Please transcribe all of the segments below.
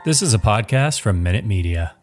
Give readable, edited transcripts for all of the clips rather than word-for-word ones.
This is a podcast from Minute Media.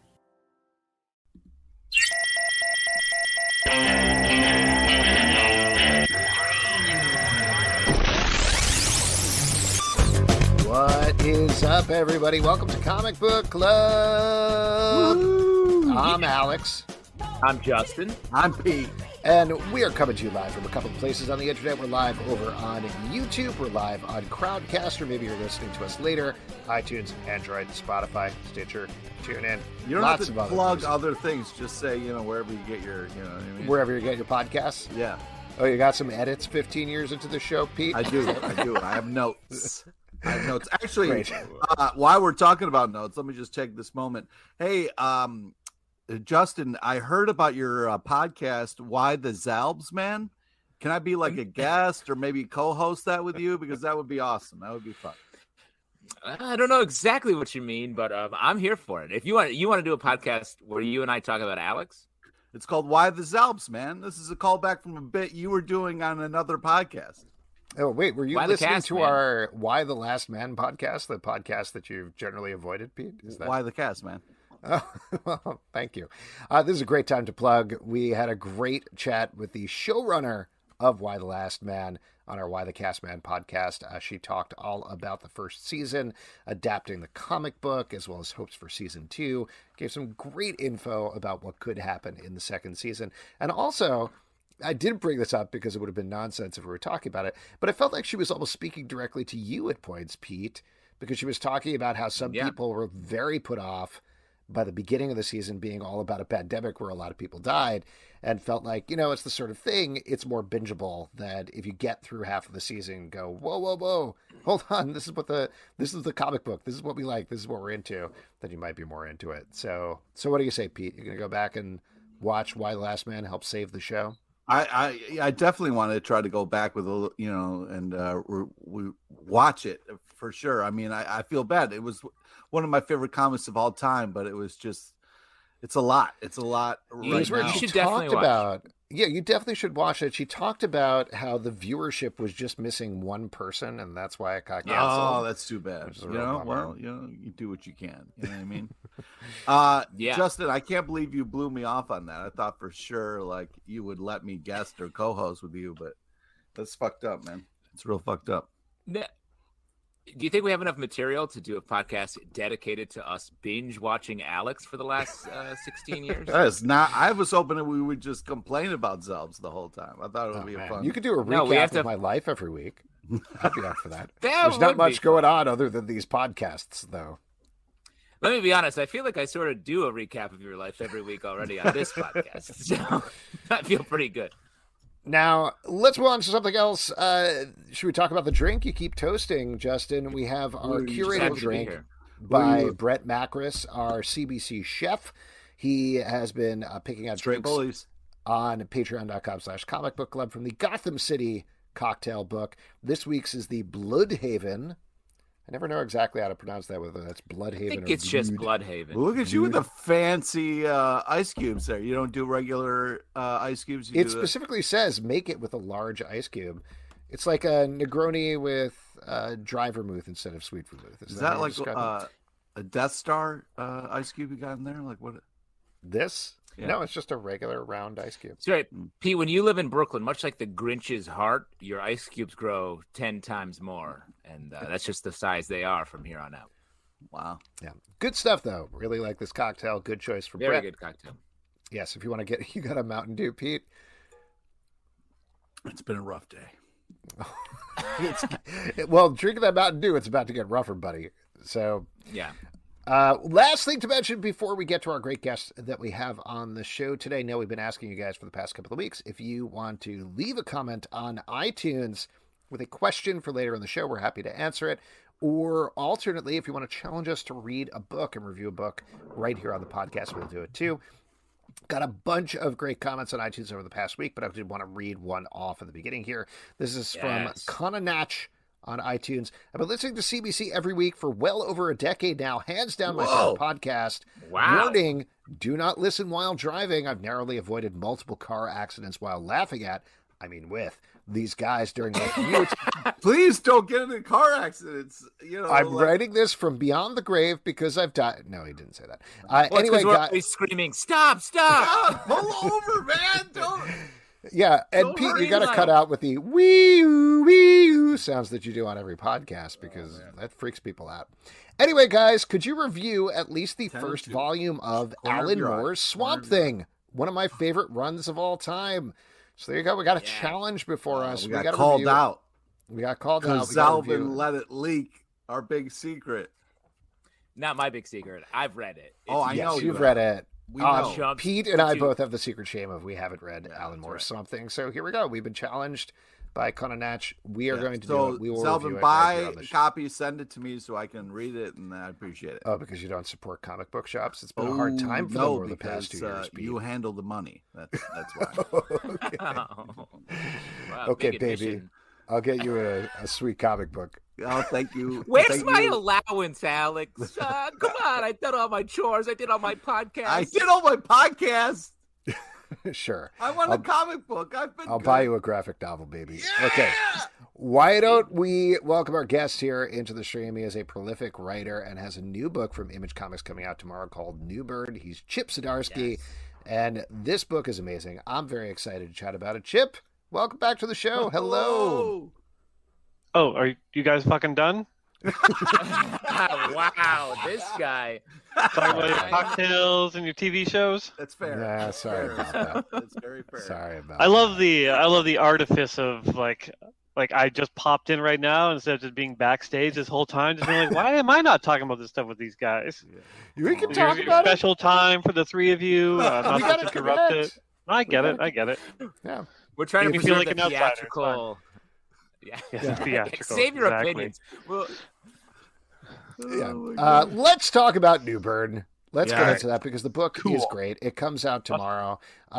What is up, everybody? Welcome to Comic Book Club. Woo! I'm Alex. I'm Justin. I'm Pete. And we are coming to you live from a couple of places on the internet. We're live over on YouTube. We're live on Crowdcaster. Maybe you're listening to us later. iTunes, Android, Spotify, Stitcher, TuneIn. You don't Lots have to of plug other things. Just say, wherever you get your, what I mean? Wherever you get your podcasts. Yeah. Oh, you got some edits 15 years into the show, Pete? I do. I have notes. Actually, while we're talking about notes, let me just take this moment. Hey, Justin, I heard about your podcast, Why the Zalbs, man. Can I be like a guest or maybe co-host that with you? Because that would be awesome. That would be fun. I don't know exactly what you mean, but I'm here for it. If you want to do a podcast where you and I talk about Alex, it's called Why the Zalbs, man. This is a callback from a bit you were doing on another podcast. Oh, wait, were you listening to man? Our Why the Last Man podcast, the podcast that you've generally avoided, Pete? Is that... Why the Cast, man. Oh, well, thank you. This is a great time to plug. We had a great chat with the showrunner of Why the Last Man on our Why the Cast Man podcast. She talked all about the first season, adapting the comic book, as well as hopes for season 2. Gave some great info about what could happen in the second season. And also, I did bring this up because it would have been nonsense if we were talking about it, but I felt like she was almost speaking directly to you at points, Pete, because she was talking about how some people were very put off by the beginning of the season being all about a pandemic where a lot of people died, and felt like, it's the sort of thing, it's more bingeable, that if you get through half of the season, go, whoa, hold on, this is the comic book, this is what we like, this is what we're into, then you might be more into it. So what do you say, Pete? You're going to go back and watch Why the Last Man help save the show? I definitely want to try to go back with we watch it for sure. I mean, I feel bad. It was one of my favorite comics of all time, but it's a lot. It's a lot. Right now. You should definitely watch. Yeah, you definitely should watch it. She talked about how the viewership was just missing one person, and that's why it got canceled. Oh, that's too bad. You do what you can. You know what I mean? Yeah. Justin, I can't believe you blew me off on that. I thought for sure like you would let me guest or co-host with you, but that's fucked up, man. It's real fucked up. Do you think we have enough material to do a podcast dedicated to us binge watching Alex for the last 16 years? That's not. I was hoping that we would just complain about Zelbs the whole time. I thought it would be fun. You could do a recap of my life every week. I'd be up for that. There's not much going on other than these podcasts, though. Let me be honest. I feel like I sort of do a recap of your life every week already on this podcast, so I feel pretty good. Now, let's move on to something else. Should we talk about the drink you keep toasting, Justin? We have our curated drink by Brett Macris, our CBC chef. He has been picking out drinks on patreon.com/comic book club from the Gotham City cocktail book. This week's is the Bloodhaven. I never know exactly how to pronounce that, whether that's Bloodhaven or I think it's just Bloodhaven. Look at you with the fancy ice cubes there. You don't do regular ice cubes? It specifically says make it with a large ice cube. It's like a Negroni with dry vermouth instead of sweet vermouth. Is that like a Death Star ice cube you got in there? Like what? This? Yeah. No, it's just a regular round ice cube. That's right. Pete, when you live in Brooklyn, much like the Grinch's heart, your ice cubes grow 10 times more. And that's just the size they are from here on out. Wow. Yeah. Good stuff, though. Really like this cocktail. Good choice for Very Brett. good cocktail. Yes, if you want to you got a Mountain Dew, Pete? It's been a rough day. Well, drinking that Mountain Dew, it's about to get rougher, buddy. So, yeah. Last thing to mention before we get to our great guests that we have on the show today. Now, we've been asking you guys for the past couple of weeks, if you want to leave a comment on iTunes with a question for later in the show, we're happy to answer it. Or alternately, if you want to challenge us to read a book and review a book right here on the podcast, we'll do it too. Got a bunch of great comments on iTunes over the past week, but I did want to read one off at the beginning here. This is from Connor Natch on iTunes. I've been listening to CBC every week for well over a decade now. Hands down my favorite podcast. Wow. Warning, do not listen while driving. I've narrowly avoided multiple car accidents while laughing at, with, these guys during that commute. Please don't get into car accidents. I'm writing this from beyond the grave because I've died. No, he didn't say that. Well, anyway, we're always screaming, "Stop! Pull over, man! Don't." Yeah, and Don't Pete, hurry you got to now. cut out with the wee-oo sounds that you do on every podcast because that freaks people out. Anyway, guys, could you review at least the first volume of Alan Moore's Swamp Thing? One of my favorite runs of all time. So there you go. We got a challenge before us. We got gotta called review it. out. We got called out. Because Zalvin let it leak. Our big secret. Not my big secret. I've read it. I know you've read it. We know. Pete and I both have the secret shame of we haven't read Alan Moore's Something. So here we go. We've been challenged by Conan Natch. We are going to do it. We will review Zalvin, it buy right here on the a show. copy, send it to me so I can read it, and I appreciate it. Oh, because you don't support comic book shops? It's been a hard time for them over the past 2 years, Pete. You handle the money. That's why. Okay, Wow, okay big baby. admission. I'll get you a sweet comic book. Oh, thank you. Where's Thank my you. allowance, Alex? Come on, I did all my chores. I did all my podcasts. I did all my podcasts. Sure. I want a comic book. I'll buy you a graphic novel, baby. Yeah! Okay. Why don't we welcome our guest here into the stream? He is a prolific writer and has a new book from Image Comics coming out tomorrow called New Bird. He's Chip Zdarsky, and this book is amazing. I'm very excited to chat about it. Chip, welcome back to the show. Hello. Oh, are you guys fucking done? Wow, this guy. Talking about your cocktails and your TV shows. That's fair. Yeah, sorry about that. That's very fair. Sorry about I love that. the artifice of like I just popped in right now instead of just being backstage this whole time, just being like, why am I not talking about this stuff with these guys? We can Your talk about it. special time for the three of you. Not We to gotta interrupt connect. it. I get it. Yeah. We're trying to You feel preserve like the an outsider, it's theatrical. Yeah. Theatrical. Save your exactly. opinions. Well, Yeah. Let's talk about New Bird. Let's get Yeah. into that because the book is Cool. great. It comes out tomorrow.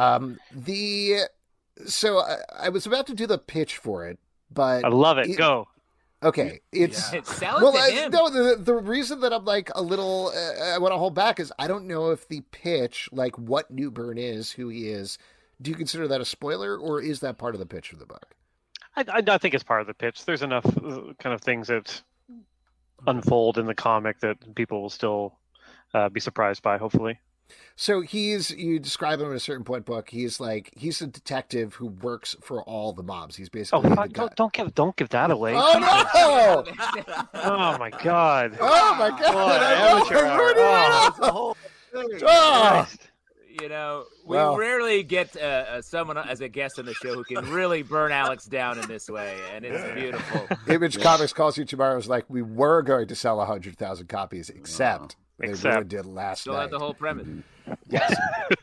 So I was about to do the pitch for it, but I love it. Go. Okay, it's sell it well, to him. no. The reason that I'm like a little, I want to hold back is I don't know if the pitch, like what New Bird is, who he is. Do you consider that a spoiler, or is that part of the pitch of the book? I think it's part of the pitch. There's enough kind of things that unfold in the comic that people will still be surprised by, hopefully. So you describe him at a certain point book. He's a detective who works for all the mobs. He's basically Oh, the guy. don't give that away. Oh no! Oh my god. Oh my god! Boy, amateur hour. That's the whole thing. Oh! You know, we Well- rarely get someone as a guest on the show who can really burn Alex down in this way, and it's beautiful. Image Comics calls you tomorrow. Is like we were going to sell 100,000 copies, except they really did last Still night. had the whole premise. Yes.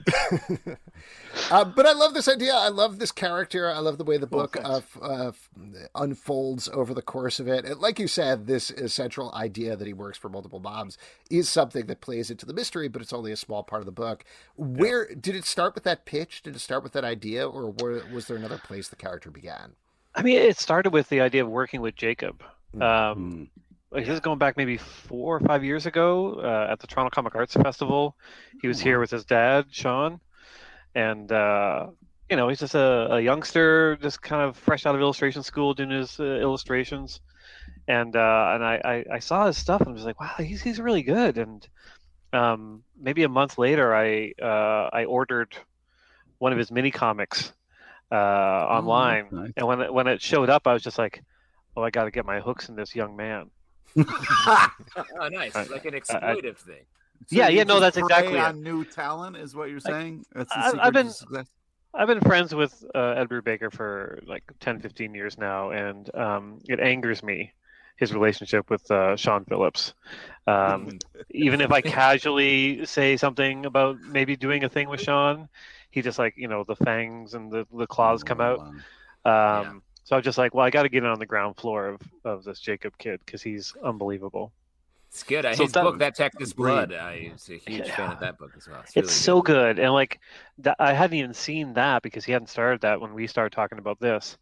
But I love this idea. I love this character. I love the way the book unfolds over the course of it. And like you said, this central idea that he works for multiple mobs is something that plays into the mystery, but it's only a small part of the book. Where did it start with that pitch? Did it start with that idea, or was there another place the character began? I mean, it started with the idea of working with Jacob. This is going back maybe 4 or 5 years ago at the Toronto Comic Arts Festival. He was here with his dad, Sean, and he's just a youngster, just kind of fresh out of illustration school, doing his illustrations. And I saw his stuff and was like, wow, he's really good. And maybe a month later, I ordered one of his mini comics online, nice. and when it showed up, I was just like, oh, I got to get my hooks in this young man. Oh, nice. Like an exploitive thing. So Yeah, you no, just that's exactly prey it. on new talent, is what you're saying? That's the I've secret been- to success. I've been friends with Ed Brubaker for like 10, 15 years now, and it angers me, his relationship with Sean Phillips. Even if I casually say something about maybe doing a thing with Sean, he just the fangs and the claws come out. So I'm just like, well, I got to get in on the ground floor of this Jacob kid because he's unbelievable. It's good. So His that- book, That Texas Blood, I was a huge fan of that book as well. It's really so good, and I hadn't even seen that because he hadn't started that when we started talking about this.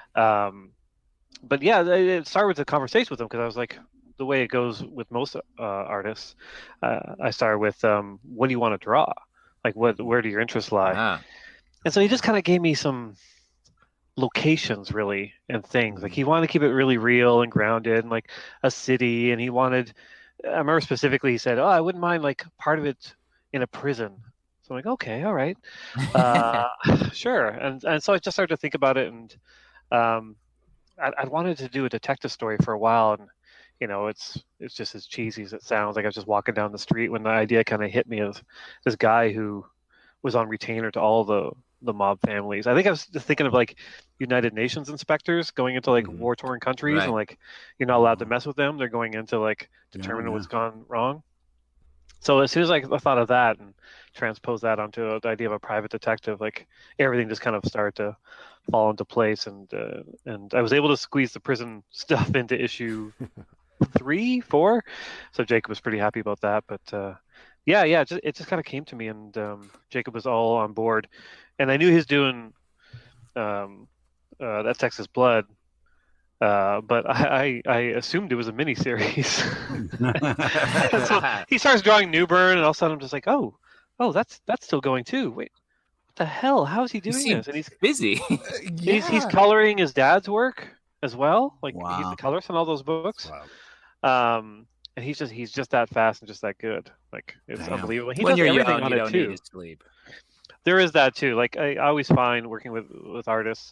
But yeah, it started with a conversation with him because I was like, the way it goes with most artists, I started with, what do you want to draw? Like, where do your interests lie? Ah. And so he just kind of gave me some locations really and things. Like he wanted to keep it really real and grounded and like a city. And he wanted, I remember specifically, he said, "Oh, I wouldn't mind like part of it in a prison." So I'm like, okay, all right, sure. And so I just started to think about it, and I wanted to do a detective story for a while, and it's just as cheesy as it sounds. Like I was just walking down the street when the idea kind of hit me of this guy who was on retainer to all the mob families. I think I was just thinking of like United Nations inspectors going into like war-torn countries, and like you're not allowed to mess with them. They're going in to like determine what's gone wrong. So as soon as I thought of that and transposed that onto the idea of a private detective, like everything just kind of started to fall into place, and I was able to squeeze the prison stuff into issue 3, 4. So Jacob was pretty happy about that. But it just kind of came to me, and Jacob was all on board, and I knew he was doing that Texas Blood. But I assumed it was a miniseries. So he starts drawing Newburn, and all of a sudden I'm just like, oh, that's still going too. Wait, what the hell? How is he doing this? And he's busy. He's coloring his dad's work as well. Like he's the colorist on all those books. Wow. And he's just that fast and just that good. Like it's unbelievable. He does everything on it too. Sleep. There is that too. Like I always find working with artists.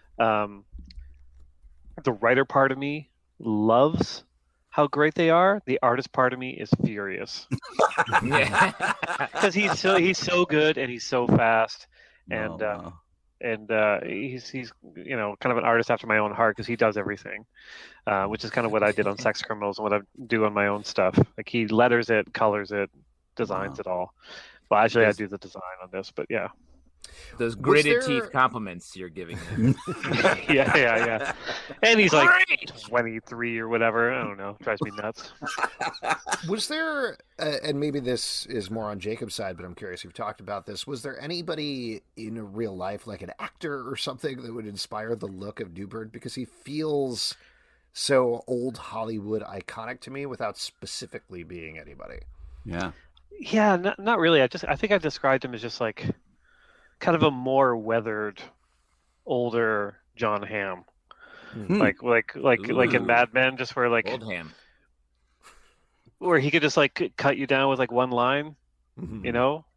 The writer part of me loves how great they are. The artist part of me is furious because he's so good and he's so fast, and he's kind of an artist after my own heart because he does everything, which is kind of what I did on Sex Criminals and what I do on my own stuff. Like he letters it, colors it, designs it all. Well, actually, I do the design on this, but yeah. Those gritted teeth compliments you're giving him. yeah. And he's like 23 or whatever. I don't know. Drives me nuts. Was there, and maybe this is more on Jacob's side, but I'm curious if you've talked about this. Was there anybody in real life, like an actor or something, that would inspire the look of Newburn? Because he feels so old Hollywood iconic to me without specifically being anybody. Yeah. Yeah, not really. I think I described him as just like kind of a more weathered, older John Hamm, like in Mad Men, just where like old Hamm, where he could just like cut you down with like one line, I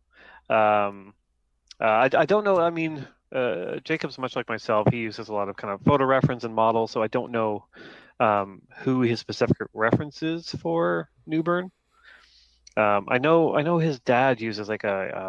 don't know. I mean, Jacob's much like myself. He uses a lot of kind of photo reference and model, so I don't know who his specific reference is for Newburn. I know his dad uses like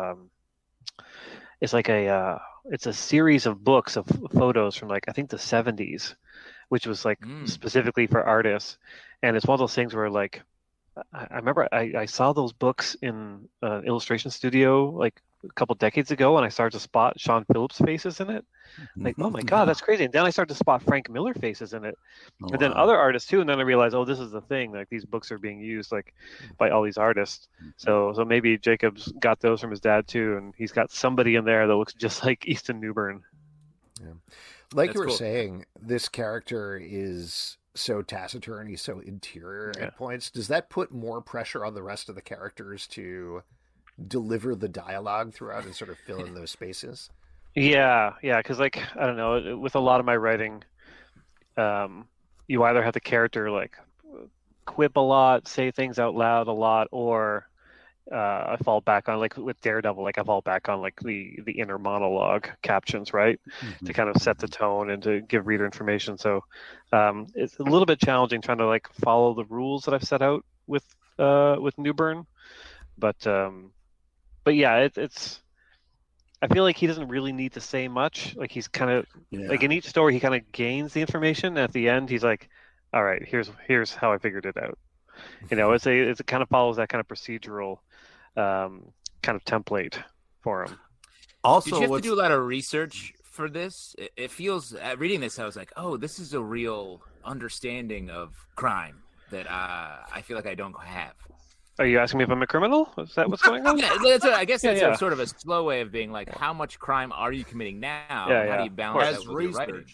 it's a series of books of photos from like I think the 70s, which was like specifically for artists, and it's one of those things where like I remember I saw those books in an illustration studio like a couple decades ago, and I started to spot Sean Phillips faces in it. Like, oh my God, that's crazy. And then I started to spot Frank Miller faces in it. And then other artists too. And then I realized, oh, this is the thing. Like these books are being used like by all these artists. So maybe Jacob's got those from his dad too. And he's got somebody in there that looks just like Easton Newburn. Yeah. Like you were saying, this character is so taciturn. He's so interior at points. Does that put more pressure on the rest of the characters to deliver the dialogue throughout and sort of fill in those spaces? Yeah, because like I don't know, with a lot of my writing, you either have the character like quip a lot, say things out loud a lot, or I fall back on like with Daredevil, like I fall back on like the inner monologue captions, right, to kind of set the tone and to give reader information. So it's a little bit challenging trying to like follow the rules that I've set out with Newburn, but yeah, it's. I feel like he doesn't really need to say much. Like he's kind of like in each story, he kind of gains the information. And at the end, he's like, "All right, here's how I figured it out." It kind of follows that kind of procedural kind of template for him. Also, did you have to do a lot of research for this? It feels reading this, I was like, "Oh, this is a real understanding of crime that I feel like I don't have." Are you asking me if I'm a criminal? Is that what's going on? I guess that's sort of a slow way of being like, how much crime are you committing now? How do you balance that with your writing?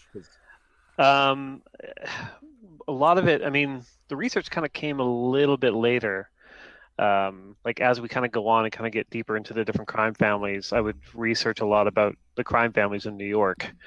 A lot of it, I mean, the research kind of came a little bit later. Like as we kind of go on and kind of get deeper into the different crime families, I would research a lot about the crime families in New York.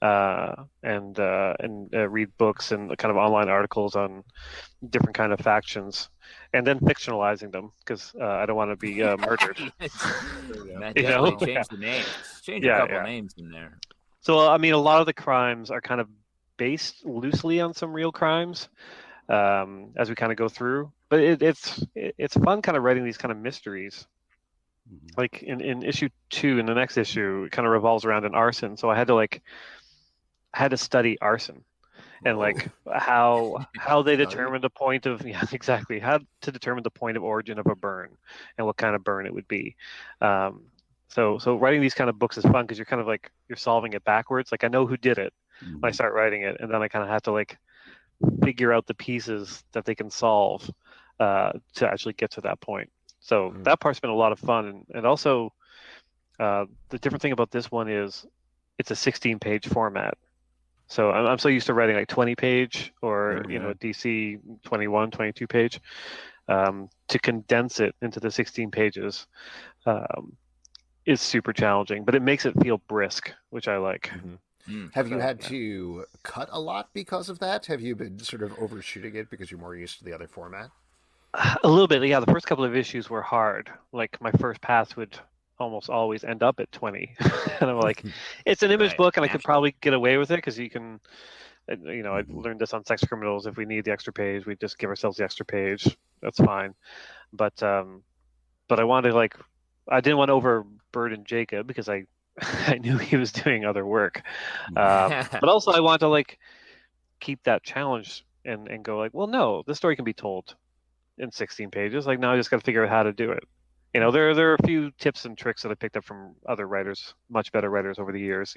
and read books and kind of online articles on different kind of factions, and then fictionalizing them because I don't want to be murdered. Change the names. Change a couple names in there. So I mean, a lot of the crimes are kind of based loosely on some real crimes as we kind of go through. But it's fun kind of writing these kind of mysteries. Like in issue 2, in the next issue, it kind of revolves around an arson. So I had to study arson and like how they determine the point of how to determine the point of origin of a burn and what kind of burn it would be. So writing these kind of books is fun because you're kind of like you're solving it backwards. Like I know who did it when I start writing it, and then I kind of have to like figure out the pieces that they can solve to actually get to that point. So that part's been a lot of fun, and also the different thing about this one is it's a 16-page format. So I'm so used to writing like 20-page or DC 21, 22-page. To condense it into the 16 pages is super challenging, but it makes it feel brisk, which I like. Have you had to cut a lot because of that? Have you been sort of overshooting it because you're more used to the other format? A little bit, yeah. The first couple of issues were hard. Like my first pass would almost always end up at 20, and I'm like, it's an image book, and I could probably get away with it because you can, I learned this on Sex Criminals. If we need the extra page, we just give ourselves the extra page. That's fine. But I wanted to I didn't want to overburden Jacob because I knew he was doing other work. But also I want to keep that challenge and go well, no, the story can be told in 16 pages. Now I just got to figure out how to do it. There are a few tips and tricks that I picked up from other writers, much better writers over the years.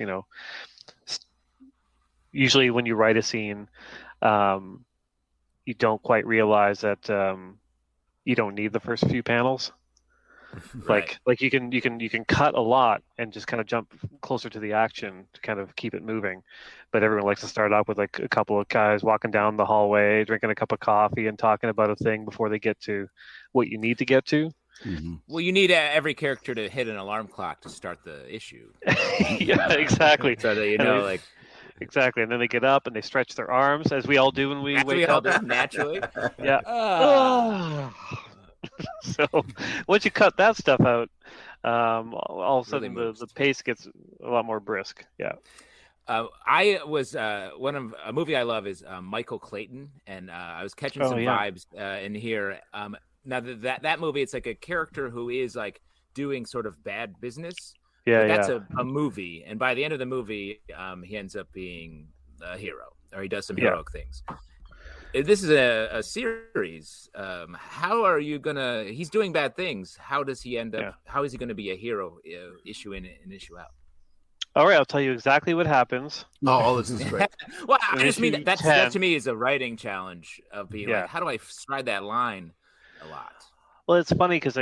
Usually when you write a scene, you don't quite realize that you don't need the first few panels. Right. Like you can cut a lot and just kind of jump closer to the action to kind of keep it moving. But everyone likes to start off with a couple of guys walking down the hallway, drinking a cup of coffee and talking about a thing before they get to what you need to get to. Well, you need every character to hit an alarm clock to start the issue. Yeah, exactly. So that exactly, and then they get up and they stretch their arms, as we all do when we wake up. Naturally. Yeah. So once you cut that stuff out, all of a sudden the pace gets a lot more brisk. Yeah. I was a movie I love is Michael Clayton, and I was catching some vibes in here. Now that movie, it's like a character who is doing sort of bad business. Yeah, that's a movie, and by the end of the movie, he ends up being a hero, or he does some heroic things. This is a series. How are you gonna? He's doing bad things. How does he end up? Yeah. How is he going to be a hero issue in and issue out? All right, I'll tell you exactly what happens. Oh, this is great. Well, I just mean that to me is a writing challenge of being how do I stride that line a lot? Well, it's funny because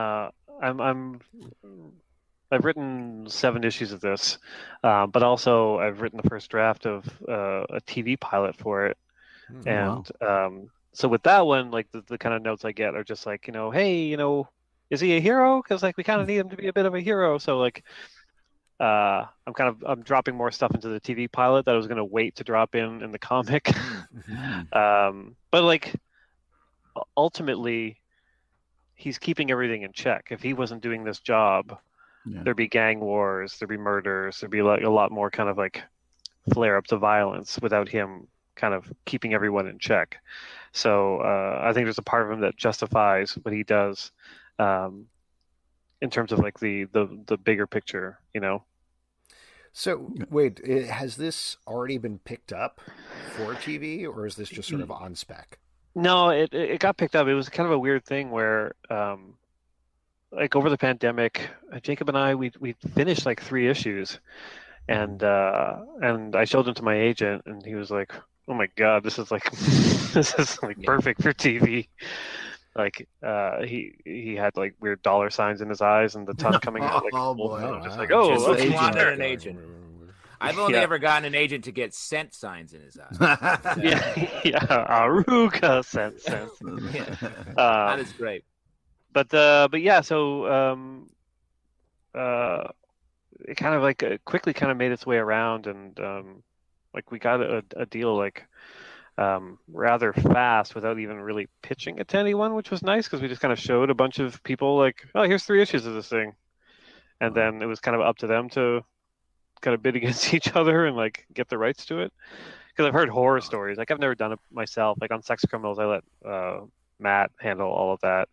I've written 7 issues of this, but also I've written the first draft of a TV pilot for it. And so with that one, the kind of notes I get are just hey, is he a hero? Because we kind of need him to be a bit of a hero. So I'm dropping more stuff into the TV pilot that I was going to wait to drop in the comic. But ultimately, he's keeping everything in check. If he wasn't doing this job, there'd be gang wars, there'd be murders, there'd be a lot more kind of flare-ups of violence without him kind of keeping everyone in check. So I think there's a part of him that justifies what he does in terms of the bigger picture, So wait, has this already been picked up for TV, or is this just sort of on spec? No, it got picked up. It was kind of a weird thing where over the pandemic, Jacob and I we finished 3 issues, and I showed them to my agent, and he was like, "Oh my god, this is perfect for TV." He had weird dollar signs in his eyes and the tongue coming out. Oh boy! Just an agent. I've only ever gotten an agent to get scent signs in his eyes. Aruka scent. That is great. But yeah, so it kind of like quickly kind of made its way around, and like we got a deal like rather fast without even really pitching it to anyone, which was nice because we just kind of showed a bunch of people like, oh, here's 3 issues of this thing, and then it was kind of up to them to kind of bid against each other and like get the rights to it. Because I've heard horror stories, like I've never done it myself. Like on Sex Criminals, I let Matt handle all of that.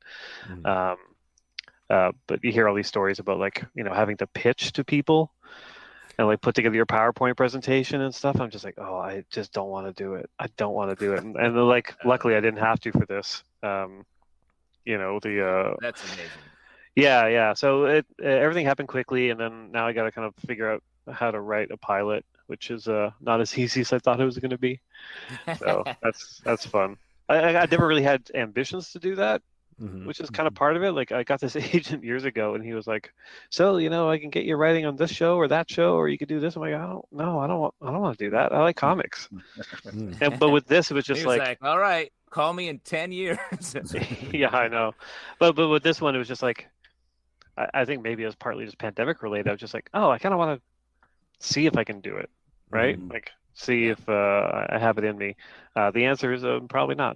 But you hear all these stories about like, you know, having to pitch to people and like put together your PowerPoint presentation and stuff. I'm just like, oh, I just don't want to do it. I don't want to do it. And like, luckily I didn't have to for this. You know, that's amazing. Yeah. So everything happened quickly, and then now I got to kind of figure out how to write a pilot, which is not as easy as I thought it was going to be. So that's fun. I never really had ambitions to do that, which is kind of part of it. Like I got this agent years ago, and he was like, "So, you know, I can get you writing on this show or that show, or you could do this." I'm like, I don't want to do that. I like comics. But with this, it was just like, all right, call me in 10 years. Yeah, I know. But with this one, it was just like, I think maybe it was partly just pandemic related. I was just like, oh, I kind of want to see if I can do it, right? Like see if I have it in me. The answer is probably not.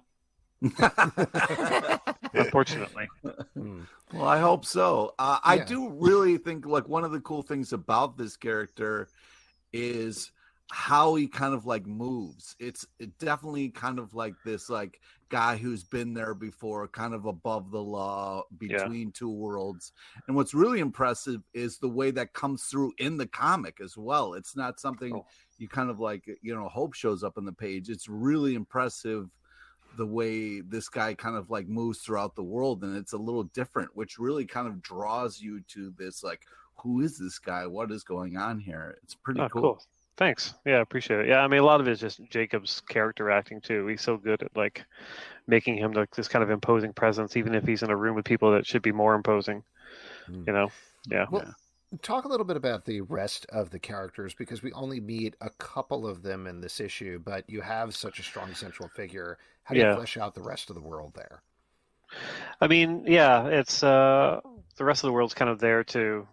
Unfortunately. Well, I hope so. I do really think like one of the cool things about this character is how he kind of like moves. It definitely kind of like this like guy who's been there before, kind of above the law, between two worlds. And what's really impressive is the way that comes through in the comic as well. It's not something you kind of like, you know, hope shows up on the page. It's really impressive the way this guy kind of like moves throughout the world, and it's a little different, which really kind of draws you to this like, who is this guy? What is going on here? It's pretty cool. Thanks. Yeah, I appreciate it. Yeah, I mean, a lot of it is just Jacob's character acting too. He's so good at like making him like this kind of imposing presence, even if he's in a room with people that should be more imposing. You know? Yeah. Well, talk a little bit about the rest of the characters, because we only meet a couple of them in this issue, but you have such a strong central figure. How do you flesh out the rest of the world there? I mean, yeah, it's the rest of the world's kind of there to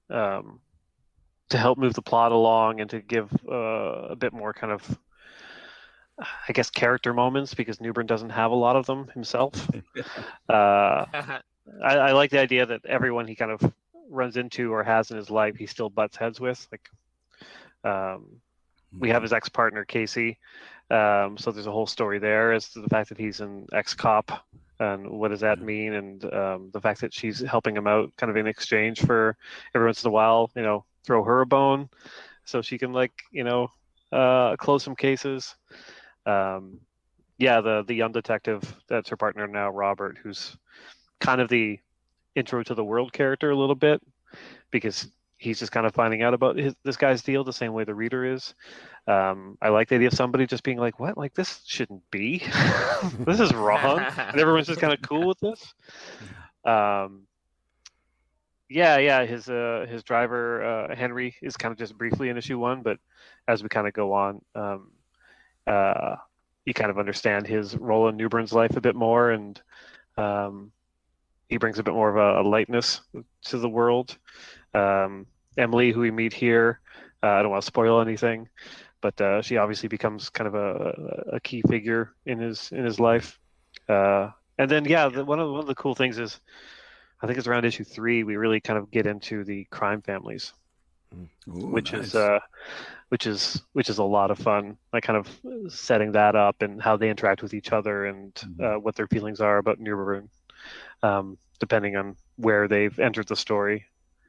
help move the plot along and to give a bit more kind of, I guess, character moments, because Newbern doesn't have a lot of them himself. I like the idea that everyone he kind of runs into or has in his life, he still butts heads with. Like, we have his ex-partner, Casey. So there's a whole story there as to the fact that he's an ex-cop and what does that mean, and the fact that she's helping him out kind of in exchange for every once in a while, you know, throw her a bone so she can, like, you know, close some cases. The young detective, that's her partner now, Robert, who's kind of the intro to the world character a little bit, because he's just kind of finding out about this guy's deal the same way the reader is. I like the idea of somebody just being like, what? Like, this shouldn't be. This is wrong. And everyone's just kind of cool with this. His driver, Henry, is kind of just briefly in issue 1, but as we kind of go on, you kind of understand his role in Newbern's life a bit more, and he brings a bit more of a lightness to the world. Emily, who we meet here, I don't want to spoil anything, but she obviously becomes kind of a key figure in his life. And then one of the cool things is, I think it's around issue 3, we really kind of get into the crime families. Ooh, which nice. is a lot of fun, like kind of setting that up and how they interact with each other, and what their feelings are about Newbern, depending on where they've entered the story.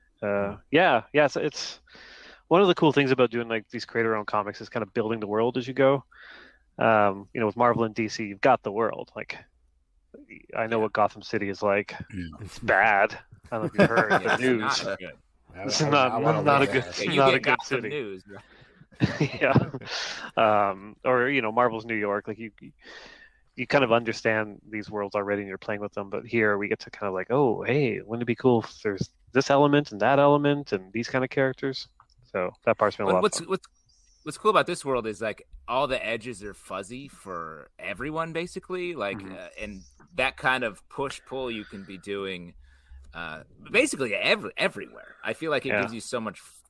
It's one of the cool things about doing like these creator-owned comics is kind of building the world as you go. With Marvel and DC, you've got the world. Like, I know what Gotham City is like. It's bad. I don't know if you heard the news. It's not a good city. News. Or Marvel's New York. Like you kind of understand these worlds already and you're playing with them, but here we get to kind of like, oh, hey, wouldn't it be cool if there's this element and that element and these kind of characters? So that part's been a lot of fun. What's cool about this world is like all the edges are fuzzy for everyone, basically. Like, and that kind of push pull you can be doing basically everywhere. I feel like it gives you so much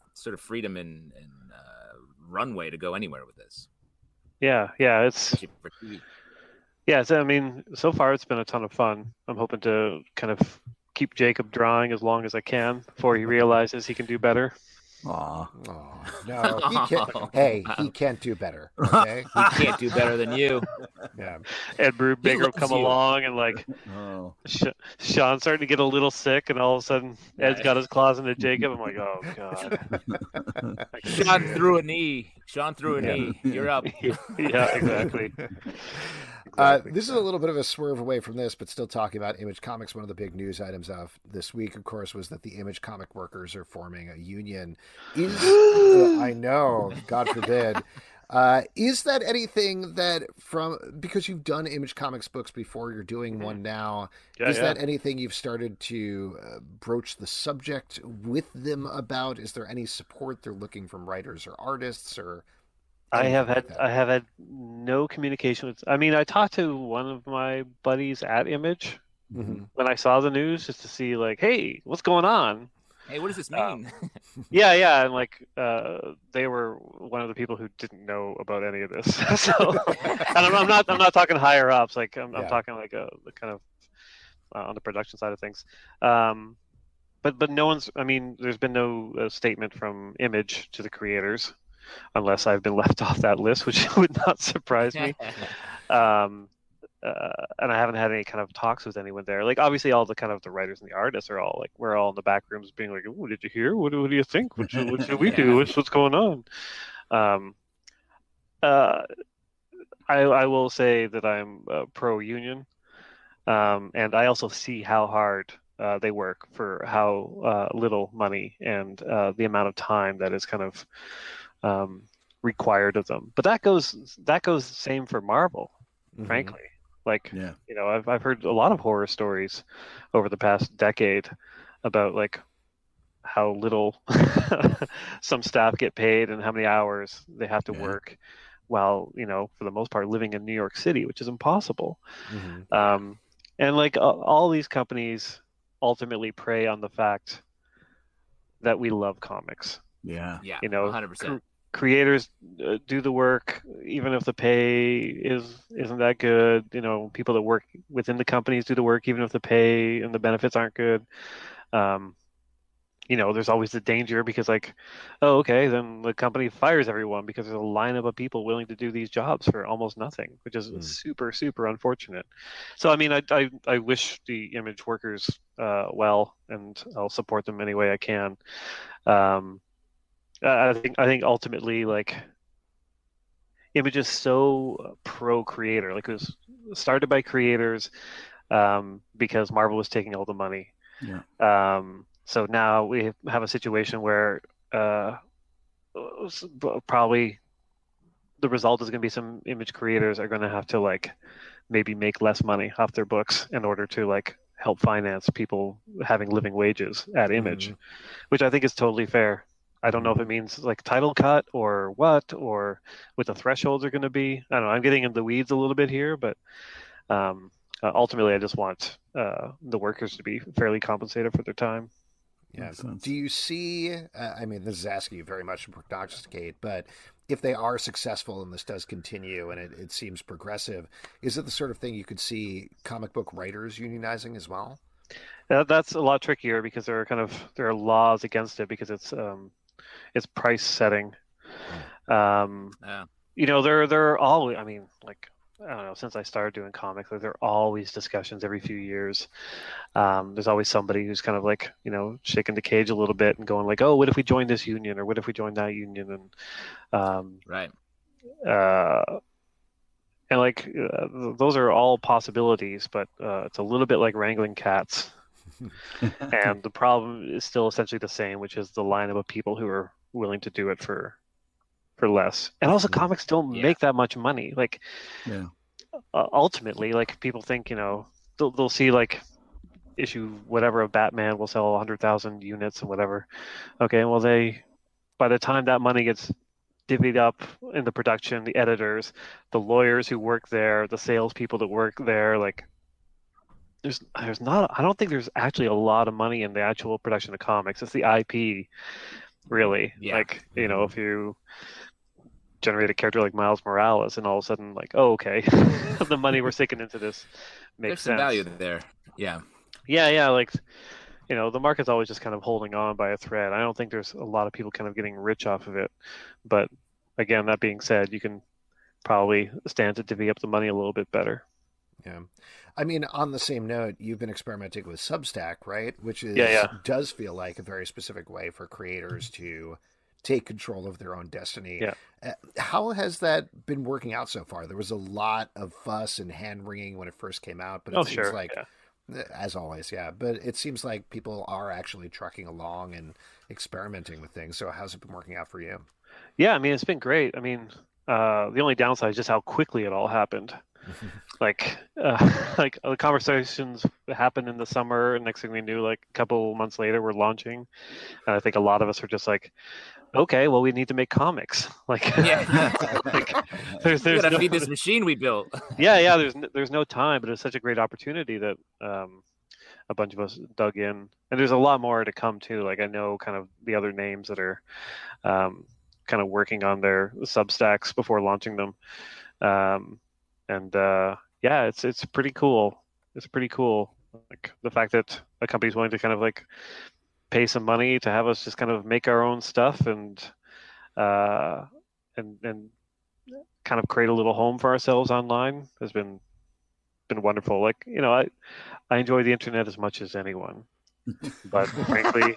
sort of freedom and runway to go anywhere with this. Yeah, it's yeah. So, I mean, so far it's been a ton of fun. I'm hoping to kind of keep Jacob drawing as long as I can before he realizes he can do better. Aw. Oh, no, he can't. Hey, he can't do better. Okay, he can't do better than you. Yeah, Ed Brubaker will come along and like, Sean's starting to get a little sick, and all of a sudden Ed's got his claws into Jacob. I'm like, oh god. Sean threw a knee. You're up. Yeah, exactly. This is a little bit of a swerve away from this, but still talking about Image Comics. One of the big news items of this week, of course, was that the Image Comic workers are forming a union. I know, God forbid. Is that anything that because you've done Image Comics books before, you're doing one now, is that anything you've started to broach the subject with them about? Is there any support they're looking from writers or artists or... I have had no communication with. I mean, I talked to one of my buddies at Image when I saw the news, just to see like, hey, what's going on? Hey, what does this mean? Yeah, and like they were one of the people who didn't know about any of this. So, and I'm not talking higher ups. Like I'm talking like the kind of on the production side of things. But no one's. I mean, there's been no statement from Image to the creators. Unless I've been left off that list, which would not surprise me. And I haven't had any kind of talks with anyone there. Like, obviously, all the kind of the writers and the artists are all like, we're all in the back rooms being like, oh, did you hear? What do you think? What should we do? What's going on? I will say that I'm pro-union. And I also see how hard they work for how little money and the amount of time that is kind of required of them. But that goes the same for Marvel, frankly. Like, you know, I've heard a lot of horror stories over the past decade about like how little some staff get paid and how many hours they have to work while, you know, for the most part living in New York City, which is impossible. And like all these companies ultimately prey on the fact that we love comics. Yeah, you know, 100%. Creators do the work, even if the pay isn't that good. You know, people that work within the companies do the work, even if the pay and the benefits aren't good. You know, there's always the danger because, like, oh, okay, then the company fires everyone because there's a lineup of people willing to do these jobs for almost nothing, which is super, super unfortunate. So, I mean, I wish the Image workers well, and I'll support them any way I can. I think ultimately, like, Image is so pro creator. Like, it was started by creators because Marvel was taking all the money. So now we have a situation where probably the result is going to be some Image creators are going to have to like maybe make less money off their books in order to like help finance people having living wages at Image, which I think is totally fair. I don't know if it means like title cut or what, or what the thresholds are going to be. I don't know. I'm getting in the weeds a little bit here, but ultimately I just want the workers to be fairly compensated for their time. Yeah. Do you see, I mean, this is asking you very much to prognosticate, but if they are successful and this does continue and it seems progressive, is it the sort of thing you could see comic book writers unionizing as well? That's a lot trickier because there are laws against it because it's price setting. You know, there are always, I mean, like, I don't know, since I started doing comics, like, there are always discussions every few years. There's always somebody who's kind of like, you know, shaking the cage a little bit and going like, oh, what if we join this union, or what if we join that union? And and like those are all possibilities, but it's a little bit like wrangling cats. And the problem is still essentially the same, which is the lineup of people who are willing to do it for less. And also, comics don't make that much money. Like, ultimately, like, people think, you know, they'll see like issue whatever of Batman will sell 100,000 units and whatever. Okay, well, by the time that money gets divvied up in the production, the editors, the lawyers who work there, the salespeople that work there, like, there's not. I don't think there's actually a lot of money in the actual production of comics. It's the IP really. Yeah. Like, if you generate a character like Miles Morales, and all of a sudden, like, oh, okay, the money we're sinking into this makes There's some sense. value there. Yeah. Yeah, like, the market's always just kind of holding on by a thread. I don't think there's a lot of people kind of getting rich off of it. But again, that being said, you can probably stand to divvy up the money a little bit better. Yeah. I mean, on the same note, you've been experimenting with Substack, right? Which is does feel like a very specific way for creators to take control of their own destiny. Yeah. How has that been working out so far? There was a lot of fuss and hand-wringing when it first came out, but it seems like, as always, but it seems like people are actually trucking along and experimenting with things. So how's it been working out for you? Yeah, I mean, it's been great. I mean, the only downside is just how quickly it all happened. Like the conversations happened in the summer, and next thing we knew, like a couple months later, we're launching. And I think a lot of us are just like, okay, well, we need to make comics. Like, like, there's gotta feed this machine we built. There's no time, but it's such a great opportunity that a bunch of us dug in, and there's a lot more to come too. Like, I know kind of the other names that are kind of working on their Substacks before launching them. It's pretty cool. It's pretty cool. Like the fact that a company's willing to kind of like pay some money to have us just kind of make our own stuff and kind of create a little home for ourselves online has been wonderful. Like, I enjoy the internet as much as anyone, but frankly,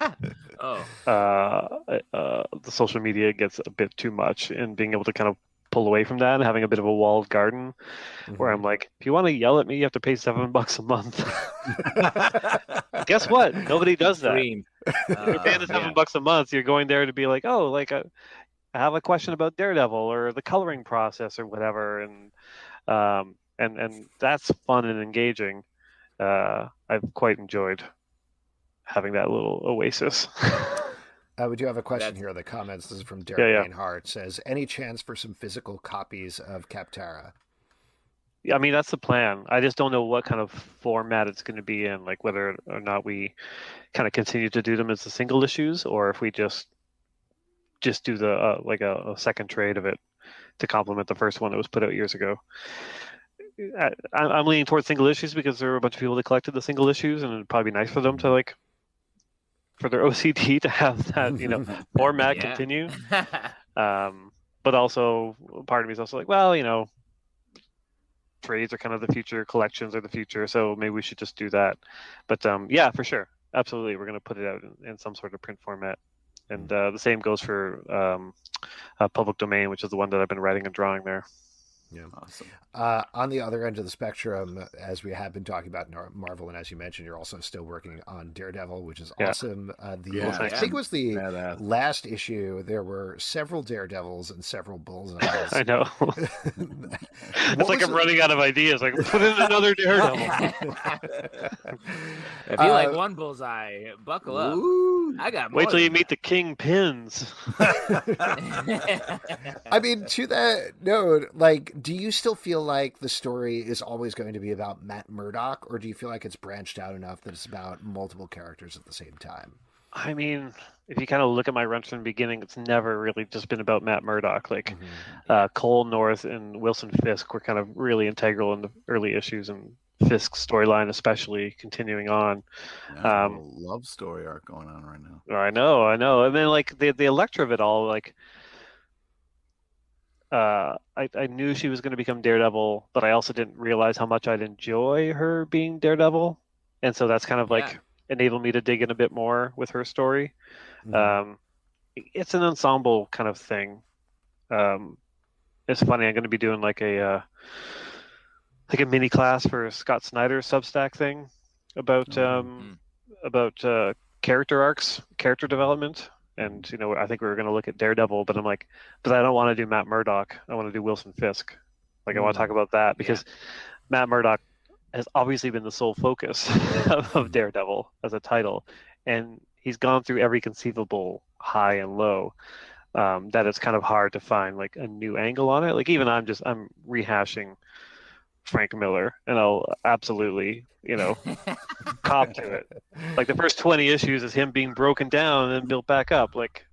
the social media gets a bit too much, and being able to kind of pull away from that and having a bit of a walled garden where I'm like, if you want to yell at me, you have to pay $7 a month. Guess what? Nobody does that. You're paying the $7 a month. You're going there to be like, oh, like I have a question about Daredevil or the coloring process or whatever, and that's fun and engaging. I've quite enjoyed having that little oasis. We do have a question here in the comments. This is from Derek Reinhardt. Says, any chance for some physical copies of Captara? Yeah, I mean, that's the plan. I just don't know what kind of format it's going to be in, like whether or not we kind of continue to do them as the single issues, or if we just do the like a second trade of it to complement the first one that was put out years ago. I'm leaning towards single issues because there were a bunch of people that collected the single issues, and it'd probably be nice for them to like, for their OCD to have that, format continue. But also part of me is also like, well, trades are kind of the future, collections are the future, so maybe we should just do that. But for sure, absolutely, we're going to put it out in some sort of print format. And the same goes for Public Domain, which is the one that I've been writing and drawing there. Yeah, awesome. On the other end of the spectrum, as we have been talking about Marvel, and as you mentioned, you're also still working on Daredevil, which is awesome. I think it was the last issue. There were several Daredevils and several Bullseyes. I know. It's like I'm running out of ideas. Like, put in another Daredevil. If you like one Bullseye, buckle up. I got more. Wait till you meet the Kingpins. I mean, to that note, like, do you still feel like the story is always going to be about Matt Murdock, or do you feel like it's branched out enough that it's about multiple characters at the same time? I mean, if you kind of look at my runs from the beginning, it's never really just been about Matt Murdock. Like, Cole North and Wilson Fisk were kind of really integral in the early issues, and Fisk's storyline especially continuing on. Love story arc going on right now. I know. And then like the Elektra of it all, like I knew she was going to become Daredevil, but I also didn't realize how much I'd enjoy her being Daredevil, and so that's kind of like enabled me to dig in a bit more with her story. It's an ensemble kind of thing. It's funny. I'm going to be doing like a mini class for Scott Snyder's Substack thing about character arcs, character development. And, I think we were going to look at Daredevil, but I'm like, but I don't want to do Matt Murdock. I want to do Wilson Fisk. Like, I want to talk about that because Matt Murdock has obviously been the sole focus of Daredevil as a title. And he's gone through every conceivable high and low that it's kind of hard to find like a new angle on it. Like, even I'm rehashing Frank Miller, and I'll absolutely, cop to it. Like, the first 20 issues is him being broken down and then built back up. Like,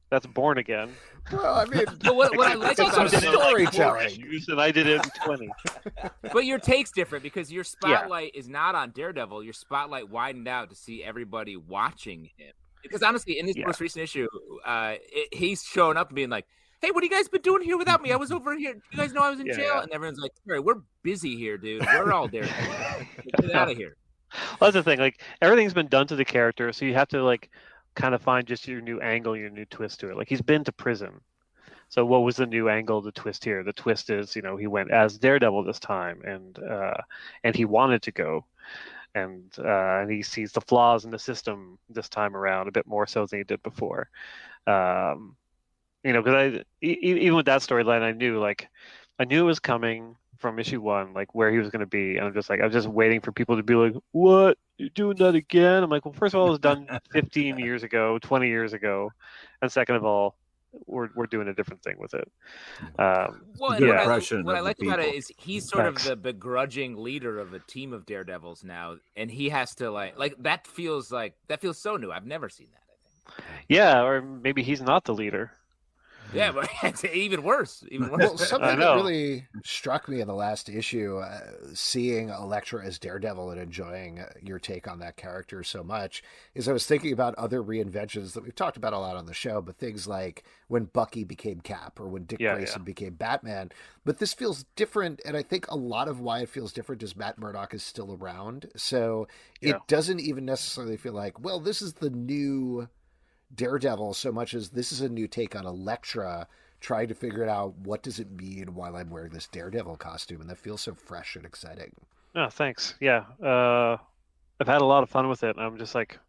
That's Born Again. Well, I mean, but what I like about it, storytelling, and I did it in 20. But your take's different because your spotlight is not on Daredevil. Your spotlight widened out to see everybody watching him. Because honestly, in this most recent issue, he's showing up and being like, "Hey, what have you guys been doing here without me? I was over here. You guys know I was in jail." And everyone's like, "Sorry, we're busy here, dude. We're all there. Get out of here." Well, that's the thing. Like, everything's been done to the character, so you have to like kind of find just your new angle, your new twist to it. Like, he's been to prison. So what was the new angle, the twist here? The twist is, he went as Daredevil this time, and he wanted to go, and he sees the flaws in the system this time around a bit more so than he did before. Because even with that storyline, I knew it was coming from issue 1, like where he was going to be, and I was just waiting for people to be like, "What? You're doing that again?" I'm like, well, first of all, it was done 15 years ago, 20 years ago, and second of all, we're doing a different thing with it. What I like about it is he's sort of the begrudging leader of a team of Daredevils now, and he has to like that feels so new. I've never seen that, I think. Yeah, or maybe he's not the leader. Yeah, but it's even worse. Well, something that really struck me in the last issue, seeing Elektra as Daredevil and enjoying your take on that character so much, is I was thinking about other reinventions that we've talked about a lot on the show, but things like when Bucky became Cap or when Dick Grayson became Batman. But this feels different, and I think a lot of why it feels different is Matt Murdock is still around, so it doesn't even necessarily feel like, well, this is the new Daredevil so much as this is a new take on Elektra trying to figure out what does it mean while I'm wearing this Daredevil costume, and that feels so fresh and exciting. Oh, thanks. Yeah. I've had a lot of fun with it. I'm just like,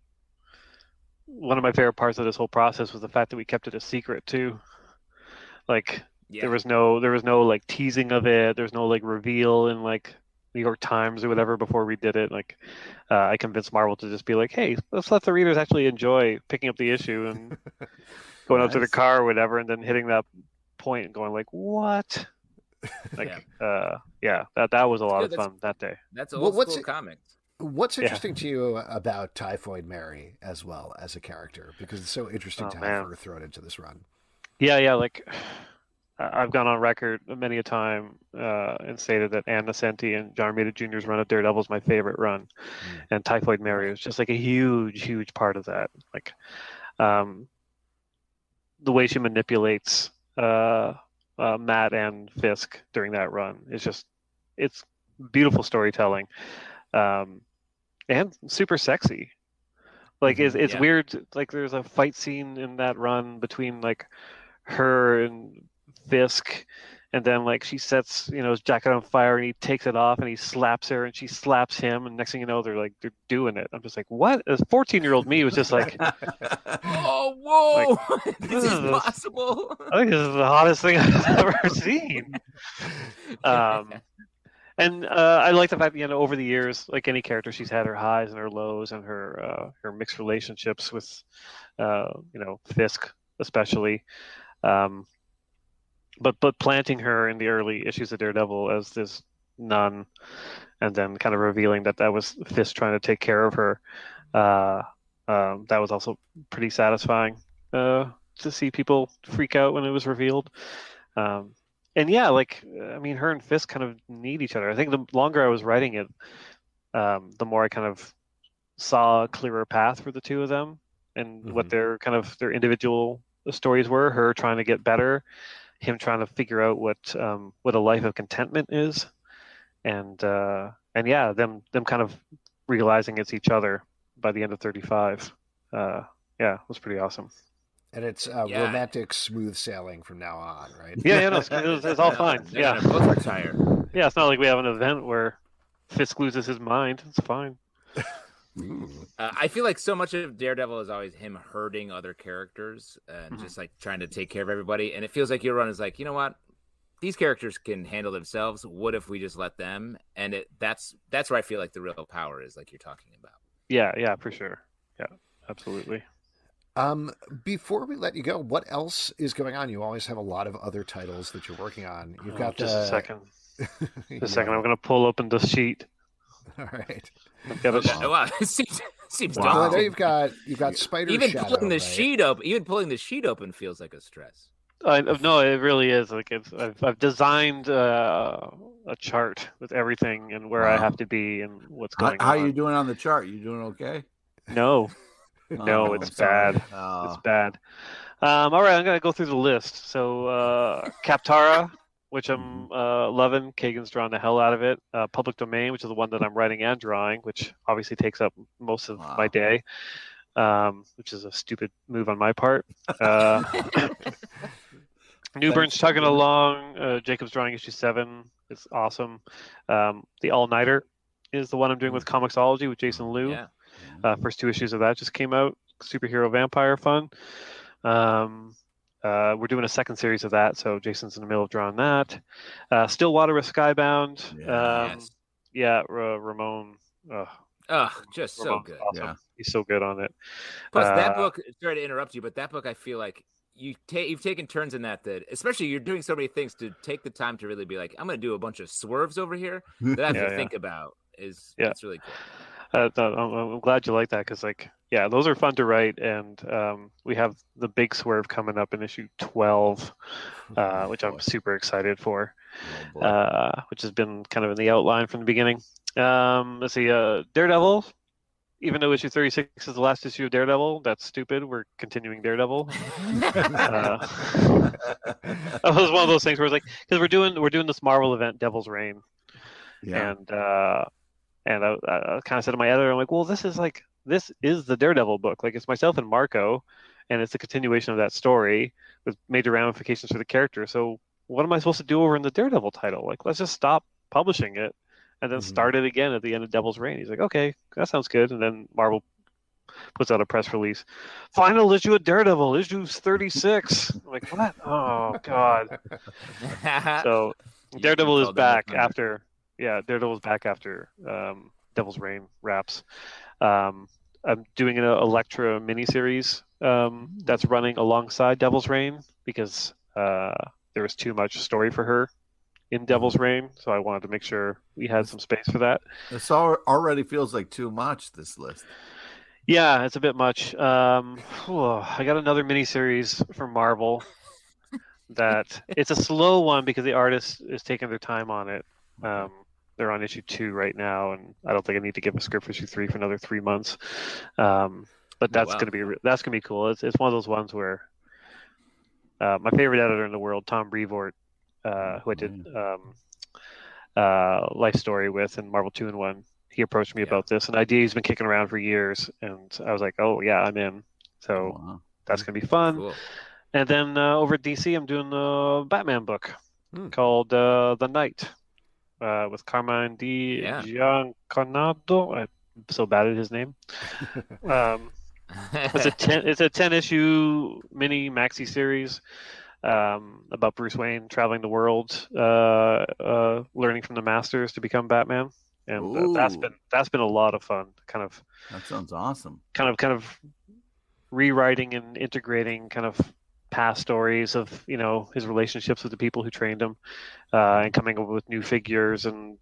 one of my favorite parts of this whole process was the fact that we kept it a secret too. Like, there was no like teasing of it. There's no like reveal in like New York Times or whatever before we did it. Like, I convinced Marvel to just be like, "Hey, let's let the readers actually enjoy picking up the issue and going up to the car or whatever, and then hitting that point and going like, what?" Like, that was a lot of fun that day. That's old school comics. What's interesting to you about Typhoid Mary as well as a character? Because it's so interesting to have her thrown into this run. Yeah, like, I've gone on record many a time and stated that Ann Nocenti and John Romita Jr.'s run of Daredevil is my favorite run, and Typhoid Mary is just like a huge part of that. Like, the way she manipulates Matt and Fisk during that run is it's beautiful storytelling, and super sexy. Like, it's weird. Like, there's a fight scene in that run between like her and Fisk, and then like she sets his jacket on fire and he takes it off and he slaps her and she slaps him, and next thing you know they're doing it. I'm just like, what? As 14-year-old me was just like, oh, whoa, like, this is possible. I think this is the hottest thing I've ever seen. And I like the fact that, over the years, like any character, she's had her highs and her lows and her mixed relationships with Fisk especially. But planting her in the early issues of Daredevil as this nun, and then kind of revealing that was Fisk trying to take care of her, that was also pretty satisfying to see people freak out when it was revealed. And yeah, like, I mean, her and Fisk kind of need each other. I think the longer I was writing it, the more I kind of saw a clearer path for the two of them and what their individual stories were. Her trying to get better, him trying to figure out what a life of contentment is, and them kind of realizing it's each other by the end of 35. It was pretty awesome. And it's romantic smooth sailing from now on, right? It's all fine. Yeah, both retire. Yeah, it's not like we have an event where Fisk loses his mind. It's fine. I feel like so much of Daredevil is always him hurting other characters and just like trying to take care of everybody. And it feels like your run is like, you know what? These characters can handle themselves. What if we just let them? And that's where I feel like the real power is, like you're talking about. Yeah, for sure. Yeah, absolutely. Before we let you go, what else is going on? You always have a lot of other titles that you're working on. You've got just a second. I'm going to pull open the sheet. All right. Wow, it seems Well, I know daunting. you've got Spider Even Shadow, pulling the right? sheet up, even pulling the sheet open feels like a stress. No, it really is. Like I've designed a chart with everything and where I have to be and what's going on. How are you doing on the chart? You doing okay? No, it's bad. It's bad. All right, I'm gonna go through the list. So Kaptara, which I'm loving. Kagan's drawn the hell out of it. Public Domain, which is the one that I'm writing and drawing, which obviously takes up most of my day, which is a stupid move on my part. Newburn's chugging along. Jacob's drawing issue 7. It's awesome. The All Nighter is the one I'm doing with Comixology with Jason Liu. Yeah. First 2 issues of that just came out. Superhero vampire fun. We're doing a second series of that, so Jason's in the middle of drawing that. Stillwater with Skybound. Ramon. Just so Ramon's good. Awesome. Yeah. He's so good on it. Plus, that book. Sorry to interrupt you, but that book, I feel like you've taken turns in that. Especially you're doing so many things to take the time to really be like, I'm going to do a bunch of swerves over here that I have to think about. It's really cool. I'm glad you like that because, those are fun to write, and we have the big swerve coming up in issue 12, which I'm super excited for, which has been kind of in the outline from the beginning. Let's see, Daredevil. Even though issue 36 is the last issue of Daredevil, that's stupid. We're continuing Daredevil. That was one of those things where it's like, because we're doing this Marvel event, Devil's Reign, and I kind of said to my editor, I'm like, well, this is the Daredevil book. Like, it's myself and Marco, and it's a continuation of that story with major ramifications for the character. So what am I supposed to do over in the Daredevil title? Like, let's just stop publishing it and then start it again at the end of Devil's Reign. He's like, okay, that sounds good. And then Marvel puts out a press release. Final issue of Daredevil, issue 36. I'm like, what? Oh, God. So Daredevil is back after... Yeah, Daredevil's back after Devil's Reign wraps. I'm doing an Elektra miniseries that's running alongside Devil's Reign because there was too much story for her in Devil's Reign, so I wanted to make sure we had some space for that. This already feels like too much, this list. Yeah, it's a bit much. I got another miniseries from Marvel that it's a slow one because the artist is taking their time on it. They're on issue 2 right now, and I don't think I need to give a script for issue 3 for another 3 months. But that's gonna be cool. It's one of those ones where my favorite editor in the world, Tom Brevoort, who I did Life Story with and Marvel 2-in-1, he approached me about this, an idea he's been kicking around for years, and I was like, oh yeah, I'm in. So that's gonna be fun. Cool. And then over at DC, I'm doing the Batman book called The Knight. With Carmine Di Giancarnado. I'm so bad at his name. It's a 10-issue mini maxi series about Bruce Wayne traveling the world, learning from the masters to become Batman, and that's been a lot of fun. That sounds awesome. Kind of rewriting and integrating kind of past stories of his relationships with the people who trained him, and coming up with new figures, and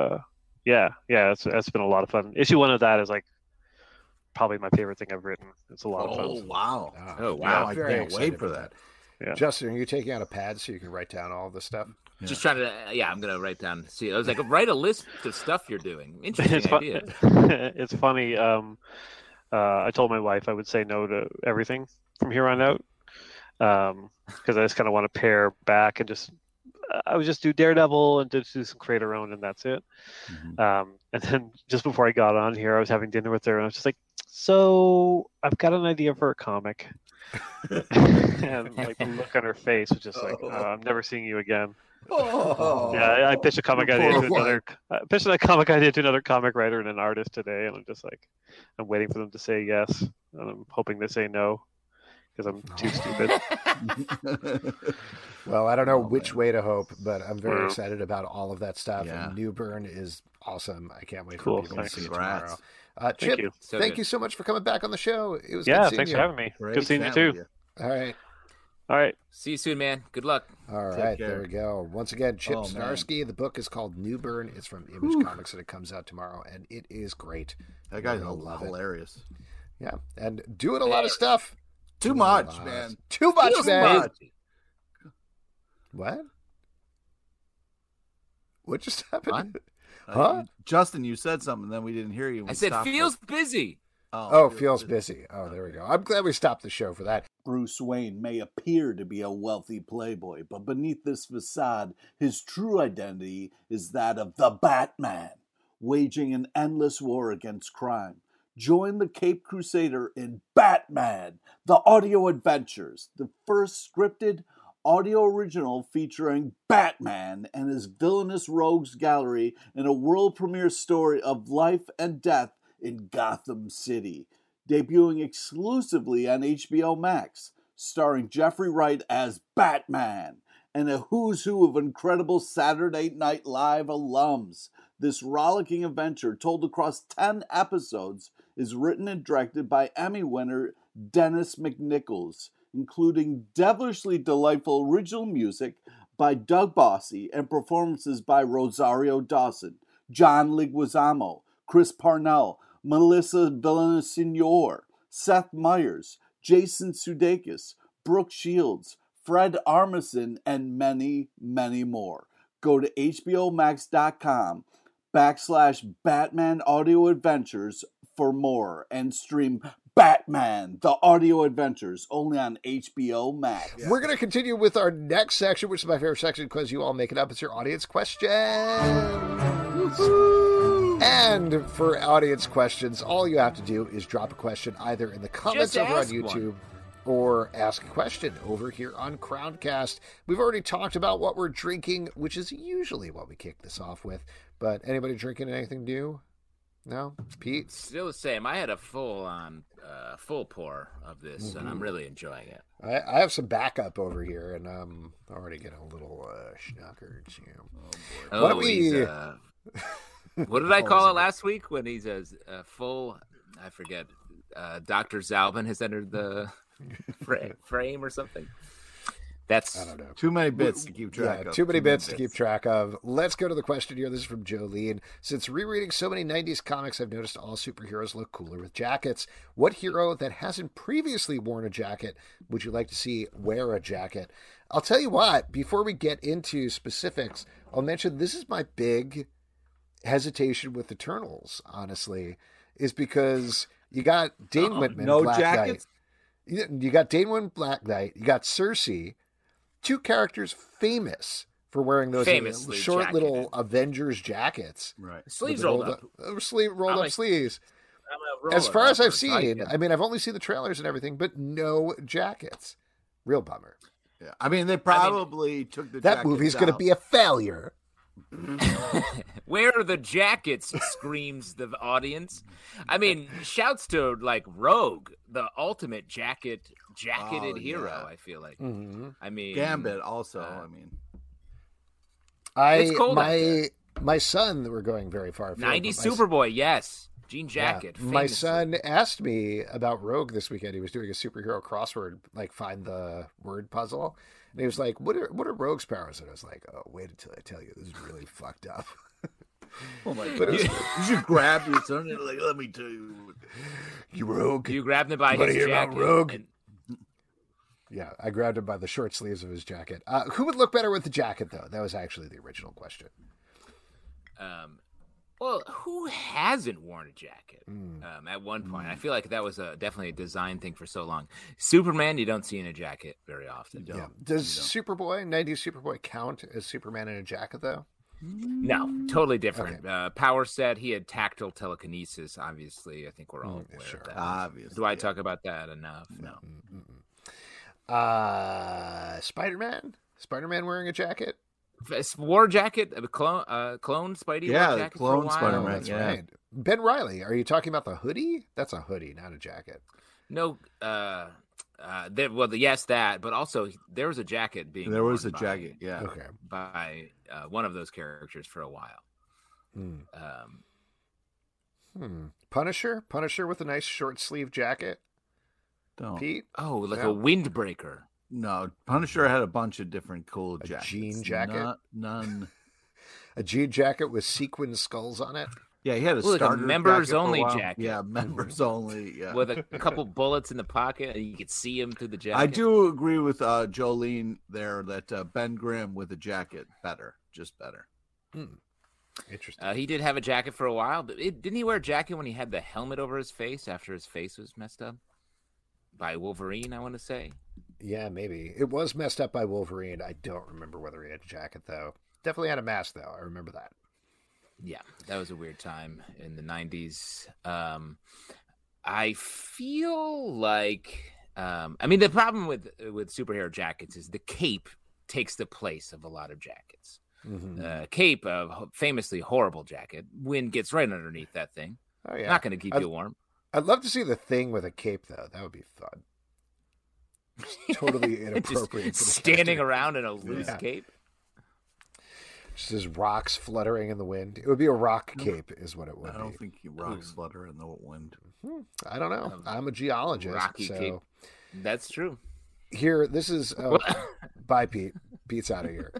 it's been a lot of fun. Issue 1 of that is like probably my favorite thing I've written. It's a lot of fun. Wow. I can't wait for that. Yeah. Justin, are you taking out a pad so you can write down all this stuff? Just trying to I'm gonna write down. See, I was like, write a list of stuff you're doing. Interesting idea. It's funny. I told my wife I would say no to everything from here on out, because I just kind of want to pare back and I would just do Daredevil and just do some create our own, and that's it. And then just before I got on here, I was having dinner with her, and I was just like, so I've got an idea for a comic. And like the look on her face was just like, I'm never seeing you again. I pitched a comic idea to another comic writer and an artist today, and I'm just like, I'm waiting for them to say yes, and I'm hoping they say no because I'm too stupid. Well, I don't know which way to hope, but I'm very excited about all of that stuff. Yeah. And Newburn is awesome. I can't wait for people to see it tomorrow. Chip, thank you so much for coming back on the show. It was good seeing thanks you. for having me. Good seeing you too. All right. All right. See you soon, man. Good luck. All right, there we go. Once again, Chip Zdarsky. The book is called Newburn. It's from Image Comics, and it comes out tomorrow, and it is great. That guy's hilarious. Yeah, and doing a lot of stuff. Too much, man. Too much, man. What? What just happened? Huh? Justin, you said something, then we didn't hear you. I said feels busy. Feels busy. Oh, there we go. I'm glad we stopped the show for that. Bruce Wayne may appear to be a wealthy playboy, but beneath this facade, his true identity is that of the Batman, waging an endless war against crime. Join the Caped Crusader in Batman, the Audio Adventures, the first scripted audio original featuring Batman and his villainous rogues gallery in a world premiere story of life and death in Gotham City, debuting exclusively on HBO Max, starring Jeffrey Wright as Batman and a who's who of incredible Saturday Night Live alums. This rollicking adventure, told across 10 episodes, is written and directed by Emmy winner Dennis McNichols, including devilishly delightful original music by Doug Bossy and performances by Rosario Dawson, John Leguizamo, Chris Parnell, Melissa Villanueva, Seth Meyers, Jason Sudeikis, Brooke Shields, Fred Armisen, and many, many more. Go to hbomax.com/Batman Audio Adventures for more and stream Batman, the Audio Adventures, only on HBO Max. Yeah. We're going to continue with our next section, which is my favorite section because you all make it up. It's your audience question. And for audience questions, all you have to do is drop a question either in the comments over on YouTube or ask a question over here on Crowdcast. We've already talked about what we're drinking, which is usually what we kick this off with. But anybody drinking anything new? No? Pete? Still the same. I had a full pour of this, and I'm really enjoying it. I have some backup over here, and I'm already getting a little schnocker. Oh, boy. What did I call it last week when he says full? I forget. Dr. Zalvin has entered the frame or something. I don't know. Too many bits to keep track of. Too many bits to keep track of. Let's go to the question here. This is from Jolene. Since rereading so many 90s comics, I've noticed all superheroes look cooler with jackets. What hero that hasn't previously worn a jacket would you like to see wear a jacket? I'll tell you what, before we get into specifics, I'll mention this is my big hesitation with Eternals, honestly, is because you got Dane Whitman, Black jackets? Knight. You got Dane Whitman, Black Knight. You got Cersei. Two characters famous for wearing those short jacketed little Avengers jackets. Right. Sleeves rolled up. Rolled up sleeves. As far as I've seen, I mean, I've only seen the trailers and everything, but no jackets. Real bummer. Yeah. I mean, they probably took the that movie's going to be a failure. Where are the jackets? Screams the audience. I mean, shouts to like Rogue, the ultimate jacketed hero. Yeah. I feel like. Mm-hmm. I mean, Gambit also. I mean, it's cold my son. We're going very far. 90s Superboy, yes, jean jacket. Yeah. My son asked me about Rogue this weekend. He was doing a superhero crossword, like find the word puzzle. And he was like, what are Rogue's powers? And I was like, oh, wait until I tell you. This is really fucked up. Oh, my God. You should grab your son and like, let me tell you. You Rogue. You grabbed him by his jacket. About Rogue? Yeah, I grabbed him by the short sleeves of his jacket. Who would look better with the jacket, though? That was actually the original question. Well, who hasn't worn a jacket at one point? I feel like that was definitely a design thing for so long. Superman, you don't see in a jacket very often. Yeah. Does Superboy, 90s Superboy, count as Superman in a jacket, though? No, totally different. Okay. Power set, he had tactile telekinesis, obviously. I think we're all aware of that. Obviously. Do I talk about that enough? No. Spider-Man? Spider-Man wearing a jacket? Wore a jacket, clone Spidey. Yeah, wore a jacket clone Spider-Man. That's right. Ben Reilly, are you talking about the hoodie? That's a hoodie, not a jacket. No, yes, that, but also there was a jacket being. There was a jacket, yeah. Okay. By one of those characters for a while. Punisher with a nice short sleeve jacket. Don't. Pete. Oh, like a windbreaker. No, Punisher had a bunch of different cool A jackets. jean jacket? None. A jean jacket with sequin skulls on it? Yeah, he had a Like a starter members jacket for a only while. jacket. Yeah, members only. Yeah. With a couple bullets in the pocket, and you could see him through the jacket. I do agree with Jolene there that Ben Grimm with a jacket just better. Interesting. He did have a jacket for a while, but didn't he wear a jacket when he had the helmet over his face after his face was messed up by Wolverine? I want to say. Yeah, maybe it was messed up by Wolverine. I don't remember whether he had a jacket though. Definitely had a mask though. I remember that. Yeah, that was a weird time in the 90s. I feel like, I mean, the problem with superhero jackets is the cape takes the place of a lot of jackets. Cape, a famously horrible jacket, wind gets right underneath that thing. Oh yeah, not going to keep you warm. I'd love to see the Thing with a cape though. That would be fun. Just totally inappropriate. Just standing around in a loose cape. Just as rocks fluttering in the wind. It would be a rock cape, is what it would be. I don't think rocks flutter in the wind. I don't know. I'm a geologist. Rocky cape. That's true. Here, this is. Bye, Pete. Pete's out of here.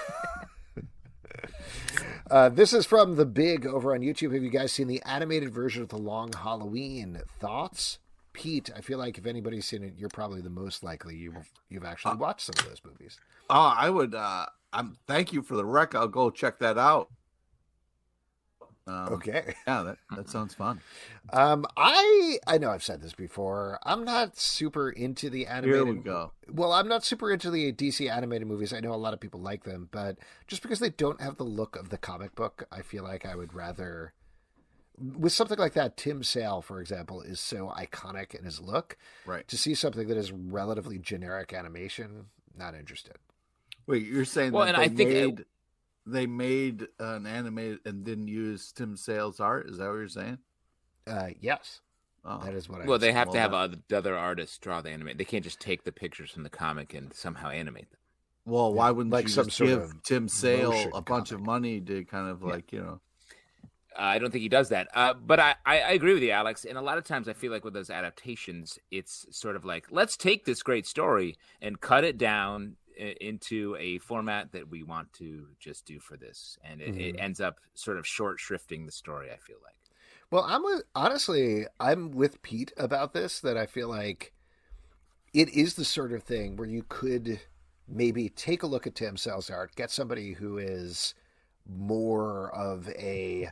This is from The Big over on YouTube. Have you guys seen the animated version of The Long Halloween? Thoughts? Pete, I feel like if anybody's seen it, you're probably the most likely you've actually watched some of those movies. Oh, I would. Thank you for the rec. I'll go check that out. Okay. Yeah, that sounds fun. I know I've said this before. I'm not super into the animated. Here we go. Well, I'm not super into the DC animated movies. I know a lot of people like them, but just because they don't have the look of the comic book, I feel like I would rather. With something like that, Tim Sale, for example, is so iconic in his look. Right. To see something that is relatively generic animation, not interested. Wait, you're saying that they made an animated and didn't use Tim Sale's art? Is that what you're saying? Yes. Oh. That is what I Well, they have to have other artists draw the animate. They can't just take the pictures from the comic and somehow animate them. Well, why wouldn't like you some just sort give of Tim Sale motion a bunch comic. of money to kind of like, I don't think he does that. But I agree with you, Alex. And a lot of times I feel like with those adaptations, it's sort of like, let's take this great story and cut it down into a format that we want to just do for this. And it ends up sort of short shrifting the story, I feel like. Well, I'm with Pete about this, that I feel like it is the sort of thing where you could maybe take a look at Tim Sale's art, get somebody who is more of a